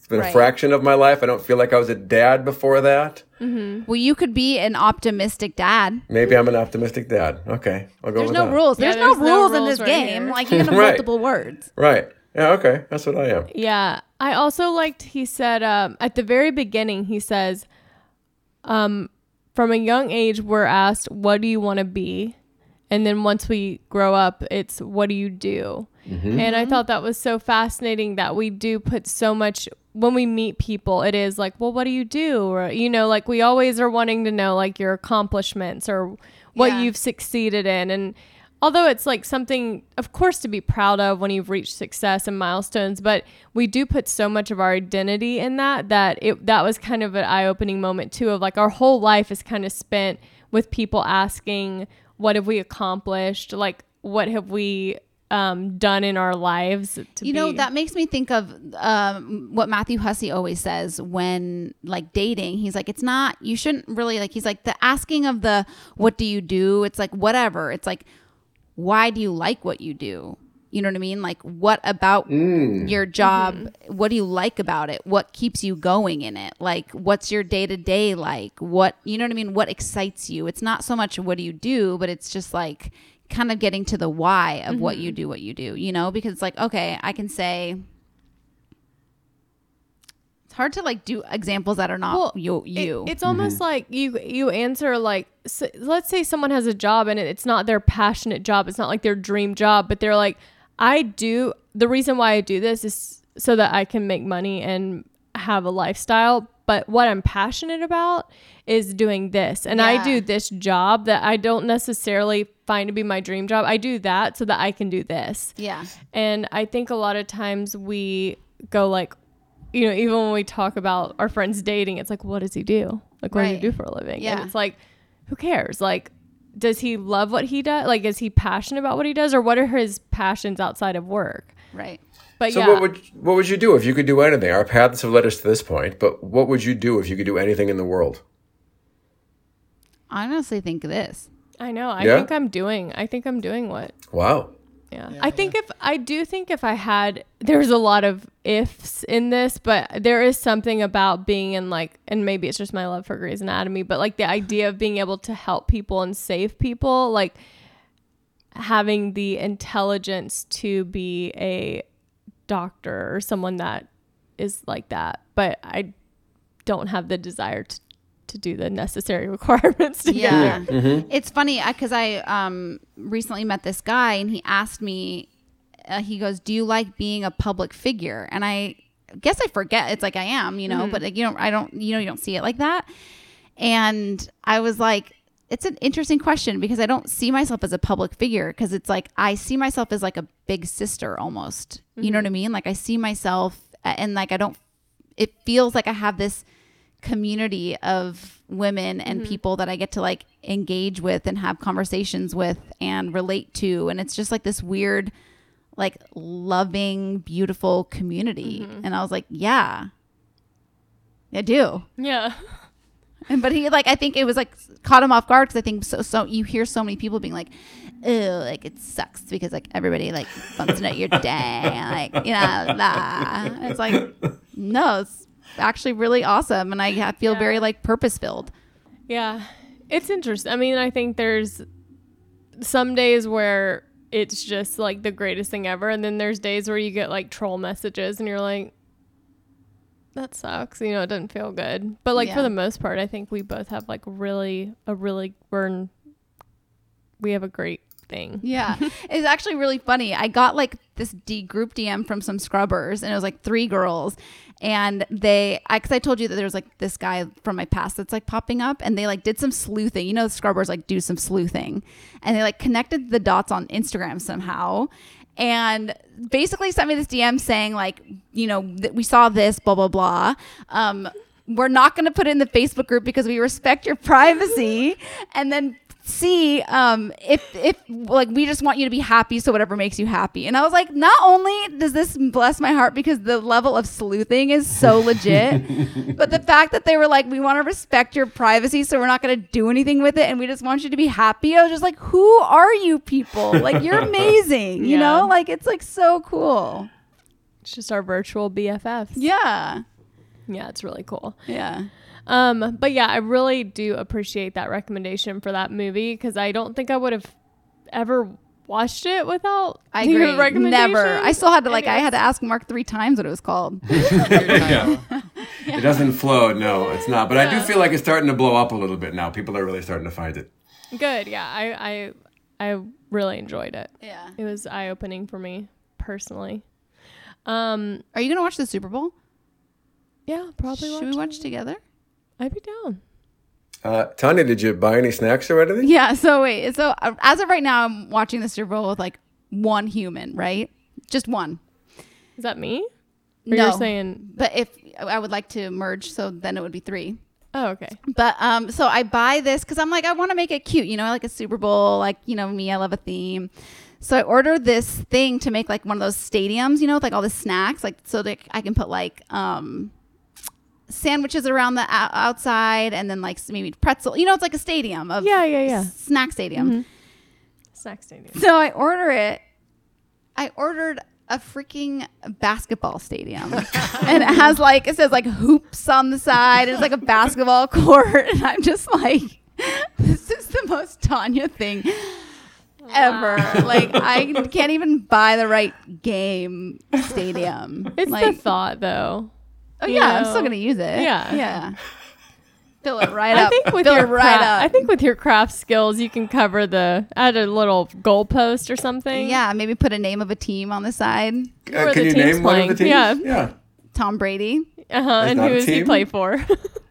It's been Right. a fraction of my life. I don't feel like I was a dad before that. Well, you could be an optimistic dad. Maybe I'm an optimistic dad. Okay, I'll go There's with no that. rules. Yeah, There's, no there's no rules in rules this right game. here. Like you can have Right. multiple words. Right. Yeah, okay. That's what I am. Yeah. I also liked, he said, um, at the very beginning, he says, um, from a young age, we're asked, what do you want to be? And then once we grow up, it's what do you do? Mm-hmm. And I thought that was so fascinating that we do put so much, when we meet people, it is like, well, what do you do? Or, you know, like we always are wanting to know like your accomplishments or what Yeah. you've succeeded in. And although it's like something, of course, to be proud of when you've reached success and milestones, but we do put so much of our identity in that, that it, that was kind of an eye-opening moment too, of like our whole life is kind of spent with people asking, what have we accomplished? Like, what have we um, done in our lives? To You know, be- that makes me think of um, what Matthew Hussey always says when like dating. He's like, it's not, you shouldn't really like, he's like the asking of the, what do you do? It's like, whatever. It's like, why do you like what you do? You know what I mean? Like, what about your job? Mm-hmm. What do you like about it? What keeps you going in it? Like, what's your day to day like? What, you know what I mean? What excites you? It's not so much what do you do, but it's just like kind of getting to the why of what Mm-hmm. you do, what you do, you know? Because it's like, okay, I can say, it's hard to like do examples that are not Well, you. It- you. it's almost like you you answer like, so, let's say someone has a job and it, it's not their passionate job. It's not like their dream job, but they're like, I do, the reason why I do this is so that I can make money and have a lifestyle. But what I'm passionate about is doing this. And I Yeah. do this job that I don't necessarily find to be my dream job. I do that so that I can do this. yeah. And I think a lot of times we go like, you know, even when we talk about our friends dating, it's like, what does he do? Like, what does he Right. do for a living? Yeah. And it's like, who cares? Like, does he love what he does? Like, is he passionate about what he does? Or what are his passions outside of work? Right. But So yeah, what would what would you do if you could do anything? Our paths have led us to this point, but what would you do if you could do anything in the world? I honestly think this. I know. I Yeah? think I'm doing, I think I'm doing what? Wow. Yeah. I think if I do think if I had, there's a lot of ifs in this, but there is something about being in like, and maybe it's just my love for Grey's Anatomy, but like the idea of being able to help people and save people, like having the intelligence to be a doctor or someone that is like that. But I don't have the desire to, to do the necessary requirements to get Yeah. there. It's funny because I um, recently met this guy and he asked me, uh, he goes, do you like being a public figure? And I guess I forget. It's like I am, you know, but like, you know, I don't, you know, you don't see it like that. And I was like, it's an interesting question because I don't see myself as a public figure because it's like I see myself as like a big sister almost. You know what I mean? Like I see myself and like I don't, it feels like I have this community of women and people that I get to like engage with and have conversations with and relate to. And it's just like this weird, like loving, beautiful community. And I was like, yeah, I do. Yeah. And but he like I think it was like caught him off guard because I think so so you hear so many people being like, oh, like it sucks because like everybody like bumps into your day, like you know, blah. And it's like no, it's actually really awesome, and I ha- feel Yeah. very like purpose filled. Yeah, it's interesting. I mean, I think there's some days where it's just like the greatest thing ever, and then there's days where you get like troll messages, and you're like, that sucks. You know, it doesn't feel good. But like for Yeah. the most part, I think we both have like really a really we're in, we have a great thing. Yeah, it's actually really funny. I got like this D group D M from some scrubbers, and it was like three girls, and they, I, cause I told you that there's like this guy from my past that's like popping up, and they like did some sleuthing. You know, the scrubbers like do some sleuthing, and they like connected the dots on Instagram somehow, and basically sent me this D M saying like, you know, that we saw this, blah blah blah. Um, we're not going to put it in the Facebook group because we respect your privacy, and then. See, um, if if like we just want you to be happy, so whatever makes you happy. And I was like, not only does this bless my heart because the level of sleuthing is so legit, but the fact that they were like, we want to respect your privacy, so we're not going to do anything with it, and we just want you to be happy. I was just like, who are you people? Like, you're amazing, you Yeah. know? Like, it's like so cool. It's just our virtual B F Fs. Yeah. Yeah, it's really cool. Yeah. Um, but yeah, I really do appreciate that recommendation for that movie because I don't think I would have ever watched it without I your agree. recommendation. Never. I still had to like. I Anyways. had to ask Mark three times what it was called. yeah. It doesn't flow. No, it's not. But I do feel like it's starting to blow up a little bit now. People are really starting to find it. Good. Yeah, I, I I really enjoyed it. Yeah. It was eye opening for me personally. Um, Are you gonna watch the Super Bowl? yeah, probably. Should we watch together? I'd be down. Uh, Tanya, did you buy any snacks or anything? Yeah. So wait. So uh, as of right now, I'm watching the Super Bowl with like one human, right? Just one. Is that me? Or No. you're saying? But if I would like to merge, so then it would be three. Oh, okay. But um, so I buy this because I'm like, I want to make it cute, you know, like a Super Bowl, like, you know, me, I love a theme. So I ordered this thing to make like one of those stadiums, you know, with like all the snacks, like so that I can put like um sandwiches around the o- outside and then like maybe pretzel, you know, it's like a stadium of Yeah, yeah, yeah. s- snack stadium. Snack stadium. So I order it. I ordered a freaking basketball stadium. And it has like, it says like hoops on the side. It's like a basketball court. And I'm just like, this is the most Tanya thing ever. Like, I can't even buy the right game stadium. It's like, the thought, though. oh you yeah, I'm know. still going to use it. Yeah. Yeah. Fill it right I up. think with Fill your it right craft, up. I think with your craft skills, you can cover the add a little goalpost or something. yeah, maybe put a name of a team on the side. Where Uh, can the you team's name one of the teams? playing. Yeah. Tom Brady, Uh huh. That's And not who a does he team? play for?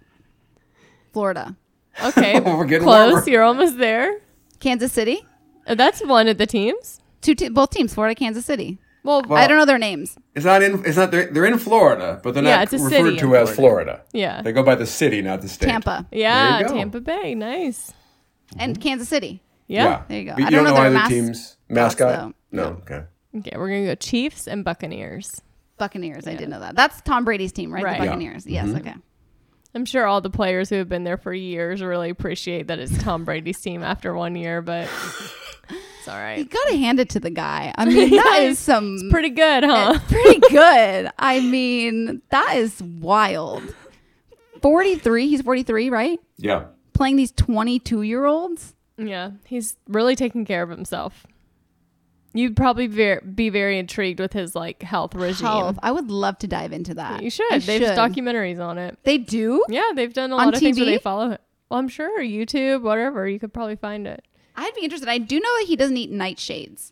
Florida, Okay. We're getting Close. warmer. You're almost there. Kansas City. Uh, That's one of the teams. Two te- both teams, Florida, Kansas City. Well, Well, I don't know their names. It's not in. It's not. They're, they're in Florida, but they're Yeah, not it's a referred city to in as Florida. yeah. They go by the city, not the state. Tampa Yeah. There you go. Tampa Bay. Nice. and Kansas City. Yeah. There you go. But I you don't don't know know their either mas- team's mascot? though. No. Okay. Okay. We're going to go Chiefs and Buccaneers. Buccaneers. I did know that. That's Tom Brady's team, right? Right. The Yeah. Buccaneers. Yes. Mm-hmm. Okay. I'm sure all the players who have been there for years really appreciate that it's Tom Brady's team after one year, but it's all You right. gotta hand it to the guy. I mean, that Yeah, is some It's pretty good, huh? it's pretty good. I mean, that is wild. forty-three. He's forty-three, right? Yeah. Playing these twenty-two year olds. Yeah, he's really taking care of himself. You'd probably ver- be very intrigued with his like health regime. Health. I would love to dive into that. You should. I They've should. documentaries on it. They do. Yeah, they've done a On lot of things where T V? they follow it. Well, I'm sure YouTube, whatever. You could probably find it. I'd be interested. I do know that he doesn't eat nightshades,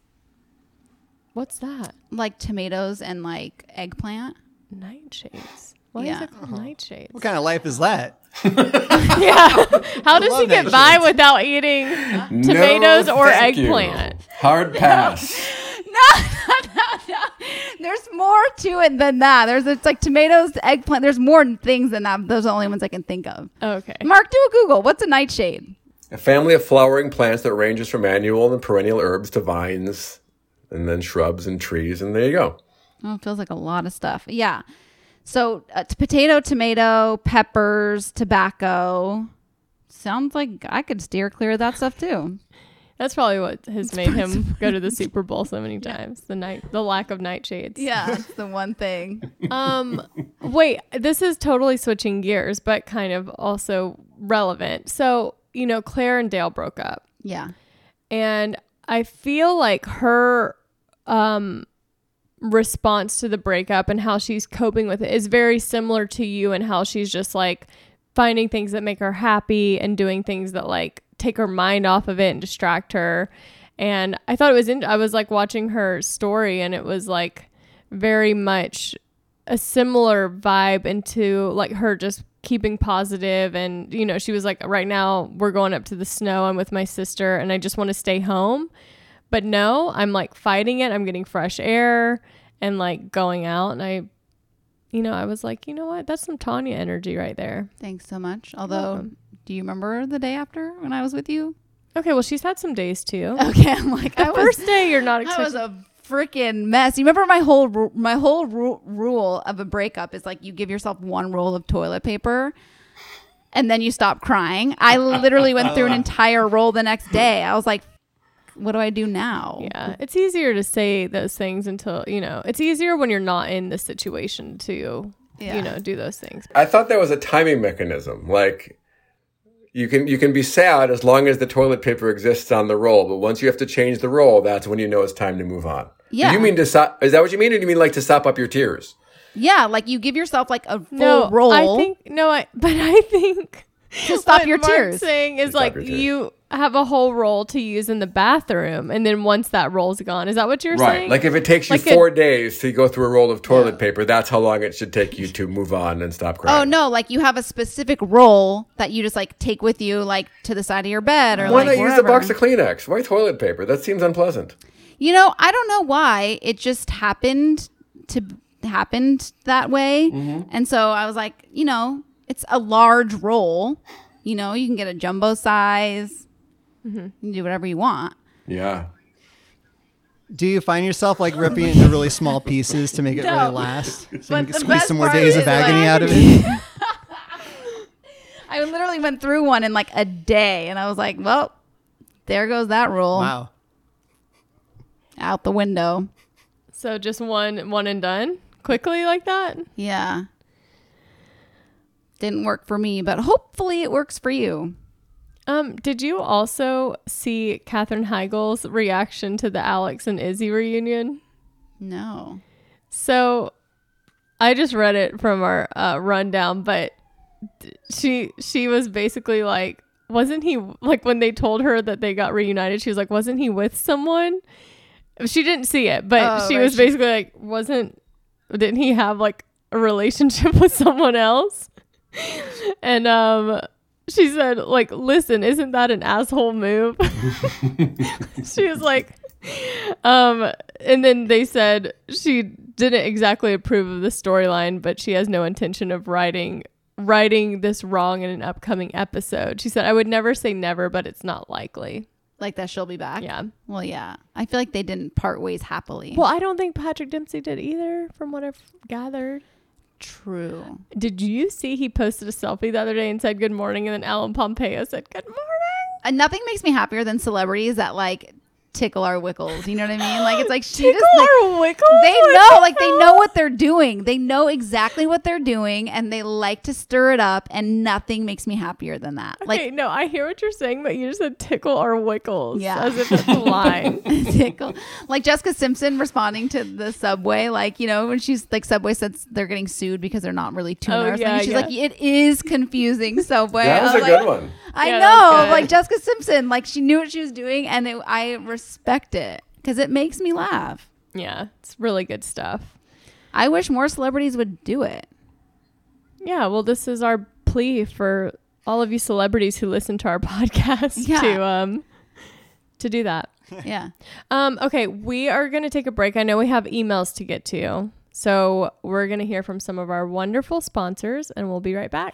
What's that? like tomatoes and like eggplant. Nightshades. Why Yeah. is it called nightshades? What kind of life is that? Yeah. How does he love get by nightshades. without eating tomatoes No, or thank you. eggplant? Hard pass. No, no, no, no. There's more to it than that. There's it's like tomatoes, eggplant. There's more things than that. Those are the only ones I can think of. Okay. Mark, do a Google. What's a nightshade? A family of flowering plants that ranges from annual and perennial herbs to vines, and then shrubs and trees, and there you go. Oh, it feels like a lot of stuff. Yeah. So uh, t- potato, tomato, peppers, tobacco. Sounds like I could steer clear of that stuff too. That's probably what has made him go to the Super Bowl so many times. The night, the lack of nightshades. Yeah, that's the one thing. Um, wait, this is totally switching gears, but kind of also relevant. So, you know, Claire and Dale broke up, Yeah. and I feel like her um response to the breakup and how she's coping with it is very similar to you, and how she's just like finding things that make her happy and doing things that like take her mind off of it and distract her. And I thought it was in, I was like watching her story, and it was like very much a similar vibe into like her just keeping positive. And you know, she was like, right now we're going up to the snow, I'm with my sister and I just want to stay home. But no, I'm like fighting it. I'm getting fresh air and like going out. And I, you know, I was like, you know what? That's some Tanya energy right there. Thanks so much. Although, welcome. do you remember the day after when I was with you? Okay, well, she's had some days too. Okay, I'm like, The I first was, day, you're not I expecting. was a freaking mess. You remember my whole ru- my whole ru- rule of a breakup is like you give yourself one roll of toilet paper, and then you stop crying. I literally went through an entire roll the next day. I was like, what do I do now? Yeah, it's easier to say those things until, you know, it's easier when you're not in the situation to Yeah. you know, do those things. I thought that was a timing mechanism. Like you can you can be sad as long as the toilet paper exists on the roll, but once you have to change the roll, that's when you know it's time to move on. Yeah. Do you mean to sop? Is that what you mean, or do you mean like to sop up your tears? Yeah, like you give yourself like a full No, roll I think no, I but I think to stop what your Mark's tears. saying is Stop like your tears. you have a whole roll to use in the bathroom, and then once that roll's gone, is that what you're Right. saying? Like if it takes you Like a- four days to go through a roll of toilet paper, that's how long it should take you to move on and stop crying. Oh no, like you have a specific roll that you just like take with you like to the side of your bed or Why like not use wherever. a box of Kleenex? Why toilet paper? That seems unpleasant. You know, I don't know why. It just happened to happened that way. Mm-hmm. And so I was like, you know, it's a large roll. You know, you can get a jumbo size. Mm-hmm. You can do whatever you want. Yeah. Do you find yourself like ripping it into really small pieces to make it No. really last? So you But can the squeeze best some more part days is, of agony like- out of it? I literally went through one in like a day and I was like, well, there goes that roll Wow. out the window. So just one one and done quickly like that? Yeah. Didn't work for me, but hopefully it works for you. Um, did you also see Katherine Heigl's reaction to the Alex and Izzy reunion? No. So I just read it from our uh, rundown, but d- she she was basically like, wasn't he like when they told her that they got reunited? She was like, wasn't he with someone? She didn't see it, but Oh, she right, was she- basically like, wasn't didn't he have like a relationship with someone else? And um, she said, like, listen, isn't that an asshole move? She was like, um, and then they said she didn't exactly approve of the storyline, but she has no intention of writing writing this wrong in an upcoming episode. She said, I would never say never, but it's not likely. Like that she'll be back? Yeah. Well, yeah. I feel like they didn't part ways happily. Well, I don't think Patrick Dempsey did either, from what I've gathered. True. Did you see he posted a selfie the other day and said good morning, and then Alan Pompeo said good morning? And nothing makes me happier than celebrities that like tickle our wickles. You know what I mean? Like it's like she Tickle just like, our wickles? they What know the like they hell? know what they're doing. They know exactly what they're doing and they like to stir it up and nothing makes me happier than that. Okay, Like no, I hear what you're saying, but you just said tickle our wickles. Yeah. As if it's a line. tickle. Like Jessica Simpson responding to the Subway, like, you know, when she's like Subway says they're getting sued because they're not really tuna Oh, or something. yeah, She's yeah. like, it is confusing, Subway. That I was a like, good one. I Yeah, that was know, good. like Jessica Simpson, like she knew what she was doing, and it, I respect it because it makes me laugh. Yeah, it's really good stuff. I wish more celebrities would do it. Yeah, well, this is our plea for all of you celebrities who listen to our podcast Yeah. to um to do that. Yeah. Um, okay, we are going to take a break. I know we have emails to get to. So we're going to hear from some of our wonderful sponsors, and we'll be right back.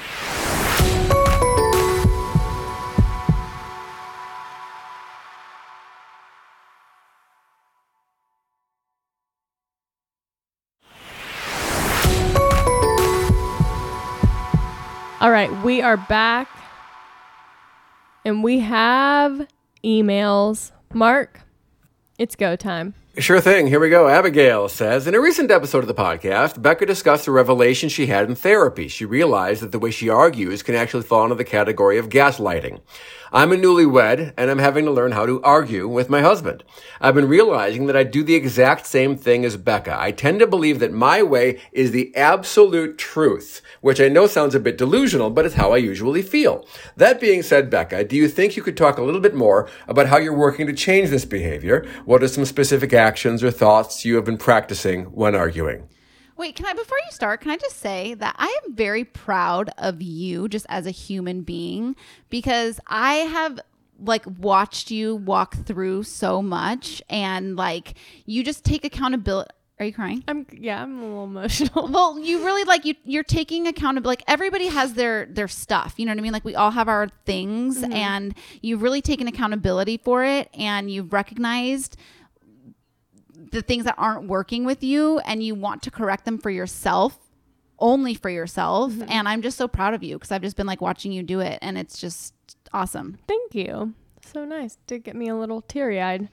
All right, we are back, and we have emails. Mark, it's go time. Sure thing. Here we go. Abigail says, in a recent episode of the podcast, Becca discussed a revelation she had in therapy. She realized that the way she argues can actually fall into the category of gaslighting. I'm a newlywed, and I'm having to learn how to argue with my husband. I've been realizing that I do the exact same thing as Becca. I tend to believe that my way is the absolute truth, which I know sounds a bit delusional, but it's how I usually feel. That being said, Becca, do you think you could talk a little bit more about how you're working to change this behavior? What are some specific actions or thoughts you have been practicing when arguing? Wait, can I, before you start, can I just say that I am very proud of you just as a human being, because I have like watched you walk through so much, and like you just take accountability. Are you crying? I'm yeah, I'm a little emotional. Well, you really like you you're taking accountability. Like everybody has their their stuff, you know what I mean? Like we all have our things, Mm-hmm. and you've really taken accountability for it, and you've recognized the things that aren't working with you, and you want to correct them for yourself, only for yourself. Mm-hmm. And I'm just so proud of you because I've just been like watching you do it, and it's just awesome. Thank you. So nice to get me a little teary-eyed.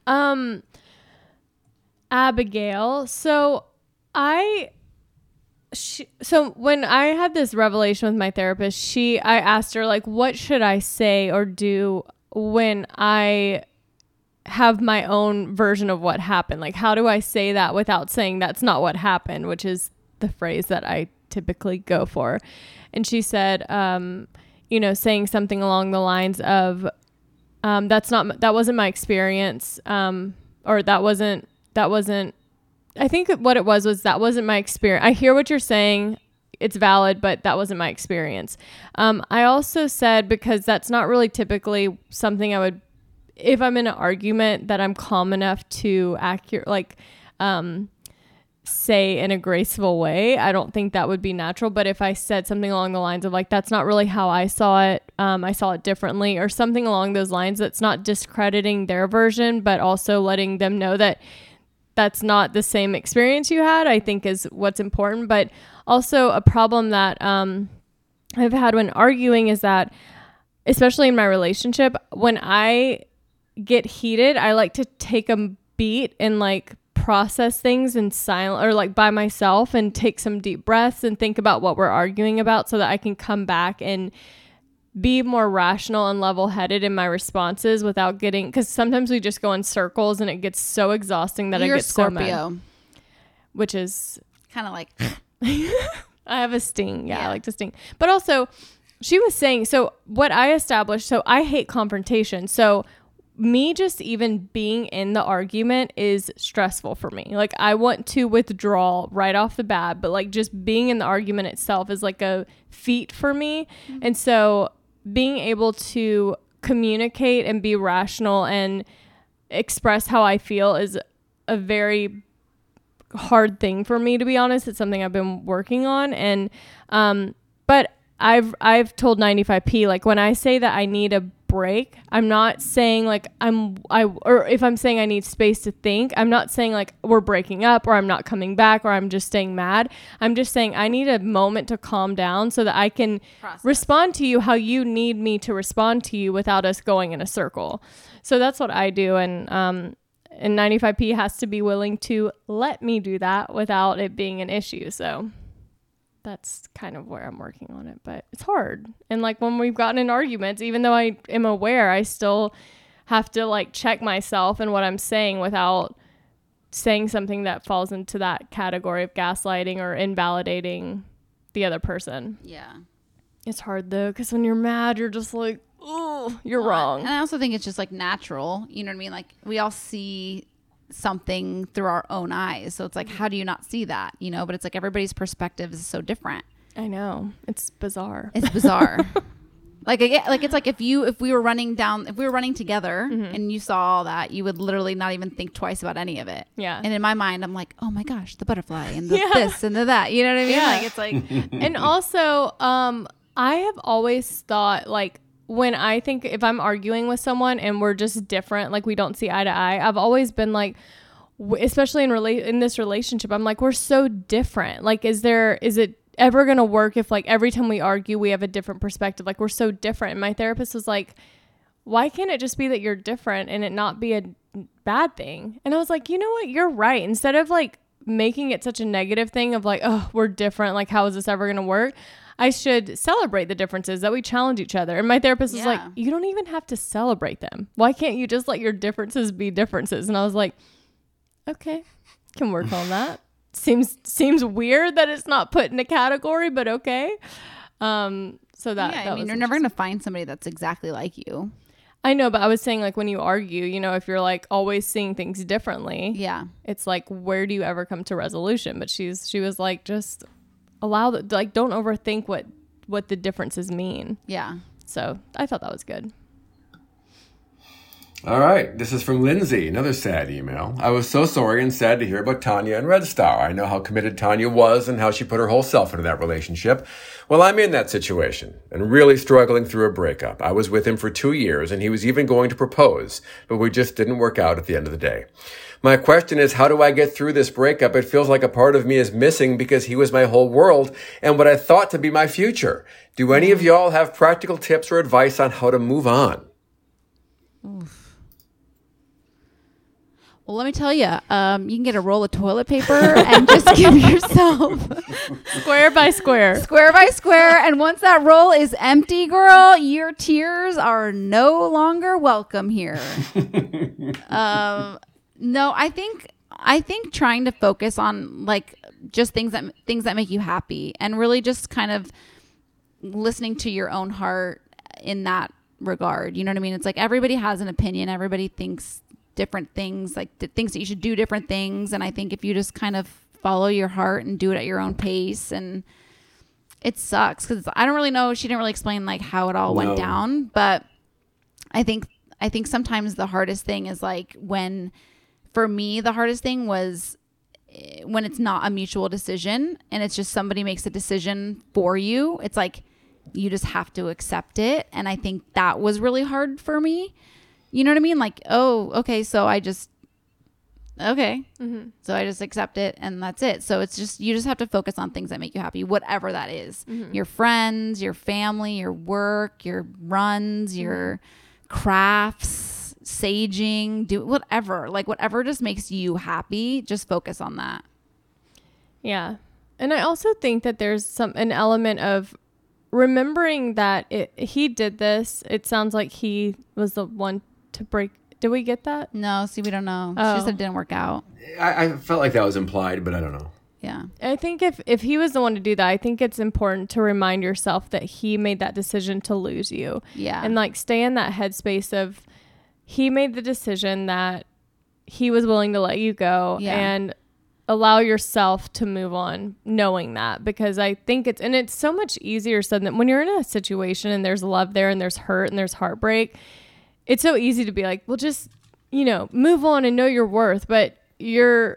Um, Abigail, so I she, so when I had this revelation with my therapist, she, I asked her like, what should I say or do when I have my own version of what happened? Like, how do I say that without saying that's not what happened, which is the phrase that I typically go for. And she said, um, you know, saying something along the lines of, um, that's not, that wasn't my experience. Um, or that wasn't, that wasn't, I think what it was, was that wasn't my experience. I hear what you're saying. It's valid, but that wasn't my experience. Um, I also said, because that's not really typically something I would, if I'm in an argument, that I'm calm enough to accurate, like, um, say in a graceful way. I don't think that would be natural. But if I said something along the lines of like, that's not really how I saw it. Um, I saw it differently, or something along those lines, that's not discrediting their version, but also letting them know that that's not the same experience you had, I think is what's important. But also a problem that um, I've had when arguing is that, especially in my relationship, when I get heated, I like to take a beat and like process things in silence, or like by myself, and take some deep breaths and think about what we're arguing about, so that I can come back and be more rational and level-headed in my responses without getting, because sometimes we just go in circles and it gets so exhausting that You're I get Scorpio. so mad. Which is kind of like I have a sting. Yeah, Yeah. I like to sting. But also, she was saying, so what I established, so I hate confrontation. So me just even being in the argument is stressful for me. Like, I want to withdraw right off the bat, but like just being in the argument itself is like a feat for me. Mm-hmm. And so being able to communicate and be rational and express how I feel is a very hard thing for me, to be honest. It's something I've been working on. And, um, but I've, I've told ninety-five P, like, when I say that I need a break, I'm not saying like I'm, I, or if I'm saying I need space to think, I'm not saying like we're breaking up, or I'm not coming back, or I'm just staying mad. I'm just saying I need a moment to calm down so that I can process, respond to you how you need me to respond to you without us going in a circle. So that's what I do. And, um, and ninety-five P has to be willing to let me do that without it being an issue. So that's kind of where I'm working on it, but it's hard. And like when we've gotten in arguments, even though I am aware, I still have to like check myself and what I'm saying without saying something that falls into that category of gaslighting or invalidating the other person. Yeah. It's hard though, because when you're mad, you're just like, oh, you're well, wrong. And I also think it's just like natural. You know what I mean? Like, we all see something through our own eyes, so it's like, how do you not see that, you know? But it's like everybody's perspective is so different. I know, it's bizarre. It's bizarre. like I get, like it's like if you if we were running down if we were running together, mm-hmm. and you saw all that, you would literally not even think twice about any of it. Yeah. And in my mind, I'm like, oh my gosh, the butterfly and the yeah. this and the that, you know what I mean? Yeah. Like, it's like and also um I have always thought, like, when I think if I'm arguing with someone and we're just different, like we don't see eye to eye, I've always been like, especially in rela- in this relationship, I'm like, we're so different. Like, is there, is it ever going to work if like every time we argue, we have a different perspective? Like, we're so different. And my therapist was like, why can't it just be that you're different and it not be a bad thing? And I was like, you know what? You're right. Instead of like making it such a negative thing of like, oh, we're different, like, how is this ever going to work? I should celebrate the differences, that we challenge each other. And my therapist yeah. was like, you don't even have to celebrate them. Why can't you just let your differences be differences? And I was like, okay, can work on that. Seems seems weird that it's not put in a category, but okay. Um, so that, yeah, that I mean, was you're never gonna find somebody that's exactly like you. I know, but I was saying, like, when you argue, you know, if you're like always seeing things differently, yeah, it's like, where do you ever come to resolution? But she's she was like, just allow the, like, don't overthink what what the differences mean. Yeah. So I thought that was good. All right, this is from Lindsay, another sad email. I was so sorry and sad to hear about Tanya and Red Star. I know how committed Tanya was and how she put her whole self into that relationship. Well, I'm in that situation and really struggling through a breakup. I was with him for two years and he was even going to propose, but we just didn't work out at the end of the day. My question is, how do I get through this breakup? It feels like a part of me is missing because he was my whole world and what I thought to be my future. Do any of y'all have practical tips or advice on how to move on? Oof. Well, let me tell you, um, you can get a roll of toilet paper and just give yourself Square by square. square by square. And once that roll is empty, girl, your tears are no longer welcome here. um, no, I think I think trying to focus on like just things that things that make you happy, and really just kind of listening to your own heart in that regard. You know what I mean? It's like everybody has an opinion. Everybody thinks different things, like th- thinks that you should do different things. And I think if you just kind of follow your heart and do it at your own pace, and it sucks because I don't really know. She didn't really explain like how it all No. went down, but I think, I think sometimes the hardest thing is like when, for me, the hardest thing was eh, when it's not a mutual decision and it's just somebody makes a decision for you. It's like, you just have to accept it. And I think that was really hard for me. You know what I mean? Like, oh, okay, so I just, okay. Mm-hmm. So I just accept it and that's it. So it's just, you just have to focus on things that make you happy, whatever that is. Mm-hmm. Your friends, your family, your work, your runs, your crafts, saging, do whatever. Like whatever just makes you happy, just focus on that. Yeah. And I also think that there's some an element of remembering that it, he did this. It sounds like he was the one to break. Did we get that? No, see, we don't know. Oh. She said it didn't work out. I, I felt like that was implied, but I don't know. Yeah. I think if, if he was the one to do that, I think it's important to remind yourself that he made that decision to lose you. Yeah. And like stay in that headspace of he made the decision that he was willing to let you go Yeah. and allow yourself to move on knowing that, because I think it's, and it's so much easier said than when you're in a situation and there's love there and there's hurt and there's heartbreak. It's so easy to be like, well, just, you know, move on and know your worth. But you're,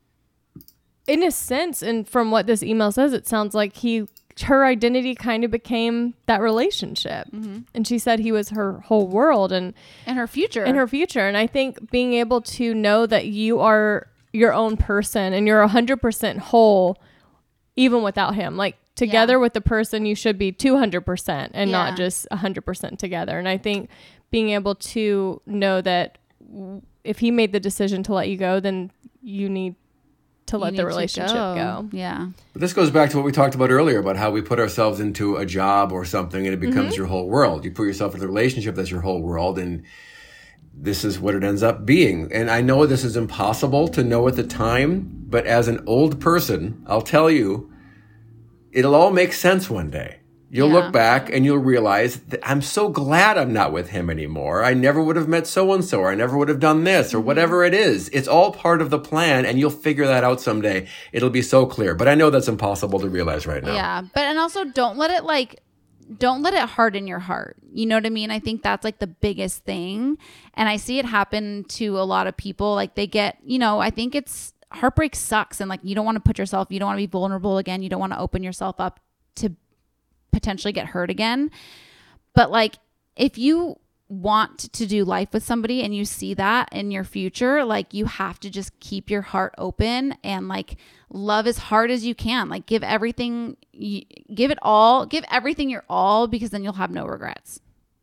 in a sense, and from what this email says, it sounds like he, her identity kind of became that relationship. Mm-hmm. And she said he was her whole world and And her future. in her future. And I think being able to know that you are your own person and you're one hundred percent whole, even without him, like together Yeah. with the person, you should be two hundred percent and Yeah. not just one hundred percent together. And I think being able to know that w- if he made the decision to let you go, then you need to You let need the to relationship go. Yeah. But this goes back to what we talked about earlier about how we put ourselves into a job or something and it becomes Mm-hmm. your whole world. You put yourself into a relationship that's your whole world, and this is what it ends up being. And I know this is impossible to know at the time, but as an old person, I'll tell you, it'll all make sense one day. You'll Yeah. look back and you'll realize that I'm so glad I'm not with him anymore. I never would have met so-and-so, or I never would have done this, or whatever it is. It's all part of the plan, and you'll figure that out someday. It'll be so clear. But I know that's impossible to realize right now. Yeah. But, and also don't let it like, don't let it harden your heart. You know what I mean? I think that's like the biggest thing. And I see it happen to a lot of people. Like they get, you know, I think it's heartbreak sucks. And like, you don't want to put yourself, you don't want to be vulnerable again. You don't want to open yourself up to potentially get hurt again. But like, if you want to do life with somebody and you see that in your future, like you have to just keep your heart open and like love as hard as you can. Like give everything, you, give it all, give everything your all, because then you'll have no regrets.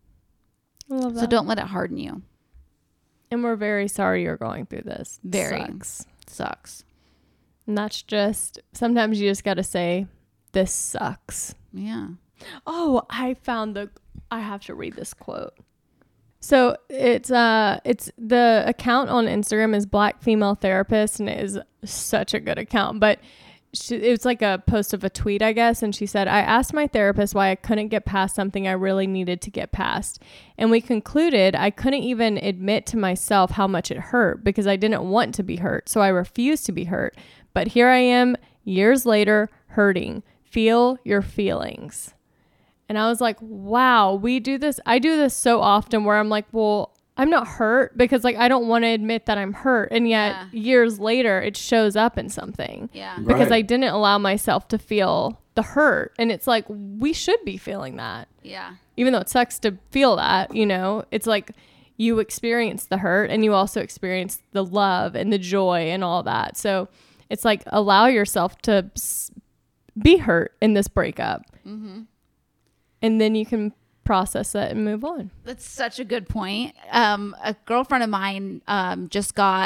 I love that. So don't let it harden you. And we're very sorry you're going through this. Very. Sucks. Sucks. And that's just, sometimes you just got to say, this sucks. Yeah. Oh, I found the, I have to read this quote. So it's uh it's the account on Instagram is Black Female Therapist, and it is such a good account. But she, it was like a post of a tweet, I guess, and she said, "I asked my therapist why I couldn't get past something I really needed to get past, and we concluded I couldn't even admit to myself how much it hurt because I didn't want to be hurt, so I refused to be hurt. But here I am, years later, hurting. Feel your feelings." And I was like, wow, we do this. I do this so often where I'm like, well, I'm not hurt because like I don't want to admit that I'm hurt. And yet Yeah. years later, it shows up in something Yeah. because Right. I didn't allow myself to feel the hurt. And it's like, we should be feeling that. Yeah. Even though it sucks to feel that, you know, it's like you experience the hurt and you also experience the love and the joy and all that. So it's like, allow yourself to s- be hurt in this breakup. Mm-hmm. And then you can process it and move on. That's such a good point. Um, a girlfriend of mine um, just got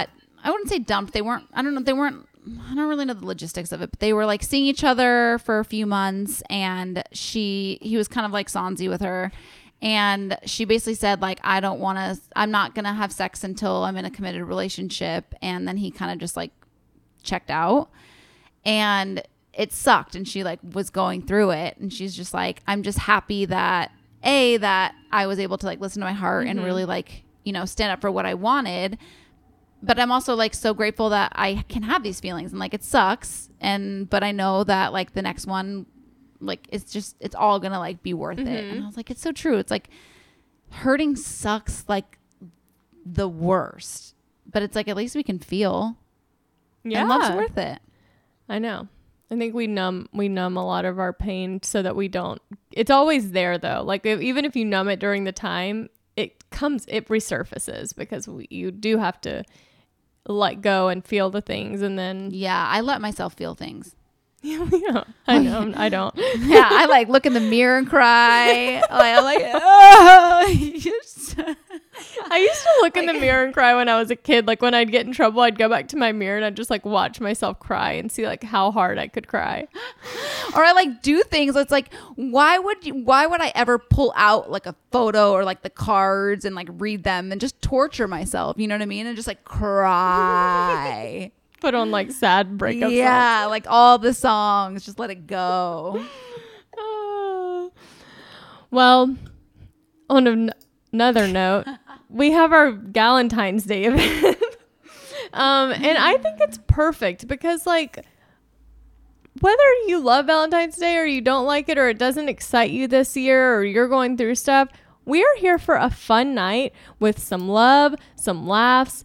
I wouldn't say dumped. They weren't, I don't know. They weren't, I don't really know the logistics of it, but they were like seeing each other for a few months, and she, he was kind of like Sonzy with her. And she basically said, like, I don't want to, I'm not going to have sex until I'm in a committed relationship. And then he kind of just like checked out, and it sucked. And she like was going through it. And she's just like, I'm just happy that A, that I was able to like listen to my heart mm-hmm. and really like, you know, stand up for what I wanted. But I'm also like so grateful that I can have these feelings, and like it sucks. And, but I know that like the next one, like it's just it's all gonna like be worth mm-hmm. it. And I was like, it's so true. It's like hurting sucks like the worst, but it's like at least we can feel. Yeah, and love's worth it. I know. I think we numb we numb a lot of our pain so that we don't. It's always there though. Like if, even if you numb it during the time, it comes it resurfaces because we, you do have to let go and feel the things, and then yeah, I let myself feel things. Yeah, I know. I don't. Yeah, I like look in the mirror and cry. Like, I'm like, oh. I used to look like, in the mirror and cry when I was a kid. Like when I'd get in trouble, I'd go back to my mirror and I'd just like watch myself cry and see like how hard I could cry. Or I like do things. It's like, why would you, why would I ever pull out like a photo or like the cards and like read them and just torture myself? You know what I mean? And just like cry. Put on like sad breakup yeah, songs. Like all the songs. Just let it go. Uh, well, on an- another note, we have our Galentine's Day event. um, and I think it's perfect because like whether you love Valentine's Day or you don't like it or it doesn't excite you this year or you're going through stuff, we are here for a fun night with some love, some laughs,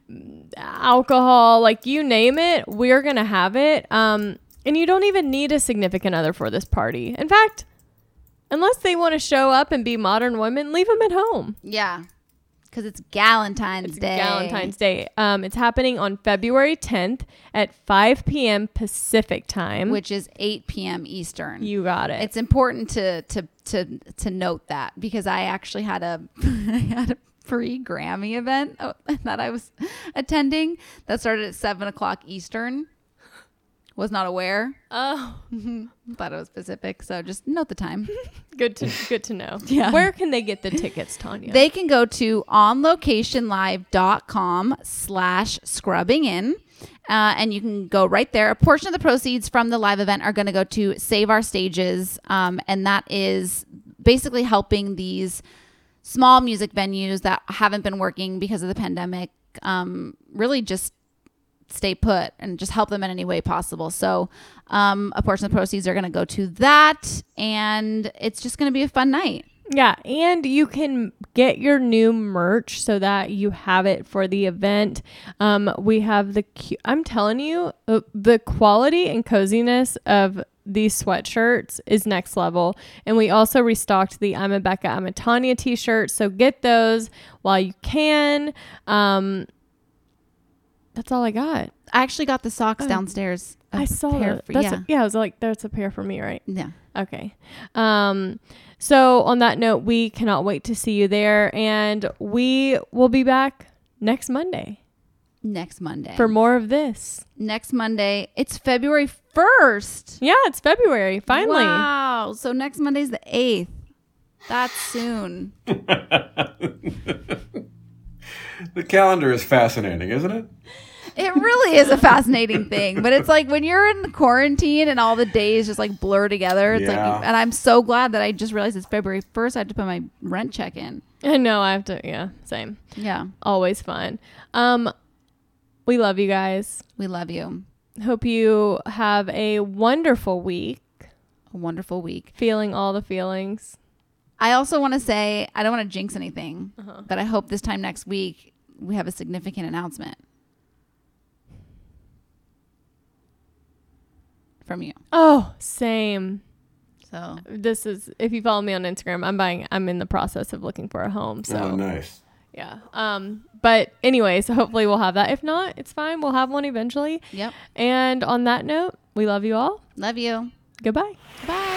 alcohol, like you name it, we're going to have it. Um, and you don't even need a significant other for this party. In fact, unless they want to show up and be modern women, leave them at home. Yeah. Because it's Galentine's it's Day. Galentine's Day. Um, it's happening on February tenth at five p.m. Pacific time. Which is eight p.m. Eastern. You got it. It's important to to to to note that because I actually had a I had a free Grammy event that I was attending that started at seven o'clock Eastern. Was not aware. Oh. Thought it was Pacific, so just note the time. Good to good to know. Yeah. Where can they get the tickets, Tanya? They can go to onlocationlive.com slash scrubbing in. Uh, and you can go right there. A portion of the proceeds from the live event are going to go to Save Our Stages. Um, and that is basically helping these small music venues that haven't been working because of the pandemic um, really just stay put and just help them in any way possible. So um, a portion of the proceeds are going to go to that. And it's just going to be a fun night. Yeah, and you can get your new merch so that you have it for the event. Um, we have the, cu- I'm telling you, uh, the quality and coziness of these sweatshirts is next level. And we also restocked the I'm a Becca, I'm a Tanya t-shirts. So get those while you can. Um, that's all I got. I actually got the socks Oh. downstairs. A I saw pair that. for- That's yeah. a, yeah, I was like, that's a pair for me, right? Yeah. Okay. Um, so on that note, we cannot wait to see you there, and we will be back next Monday Next Monday. for more of this. Next Monday. It's February first. Yeah, it's February. Finally. Wow. So next Monday's the eighth. That's soon. The calendar is fascinating, isn't it? It really is a fascinating thing, but it's like when you're in quarantine and all the days just like blur together. It's Yeah. like, and I'm so glad that I just realized it's February first. I had to put my rent check in. I know I have to. Yeah, same. Yeah. Always fun. Um, we love you guys. We love you. Hope you have a wonderful week. A wonderful week. Feeling all the feelings. I also want to say, I don't want to jinx anything, Uh-huh. but I hope this time next week we have a significant announcement from you. Oh, same. So This is, if you follow me on Instagram, I'm buying, I'm in the process of looking for a home. So Oh, nice. yeah. Um, but anyway, so hopefully we'll have that. If not, it's fine. We'll have one eventually. yep. And on that note, we love you all. Love you. Goodbye. Bye.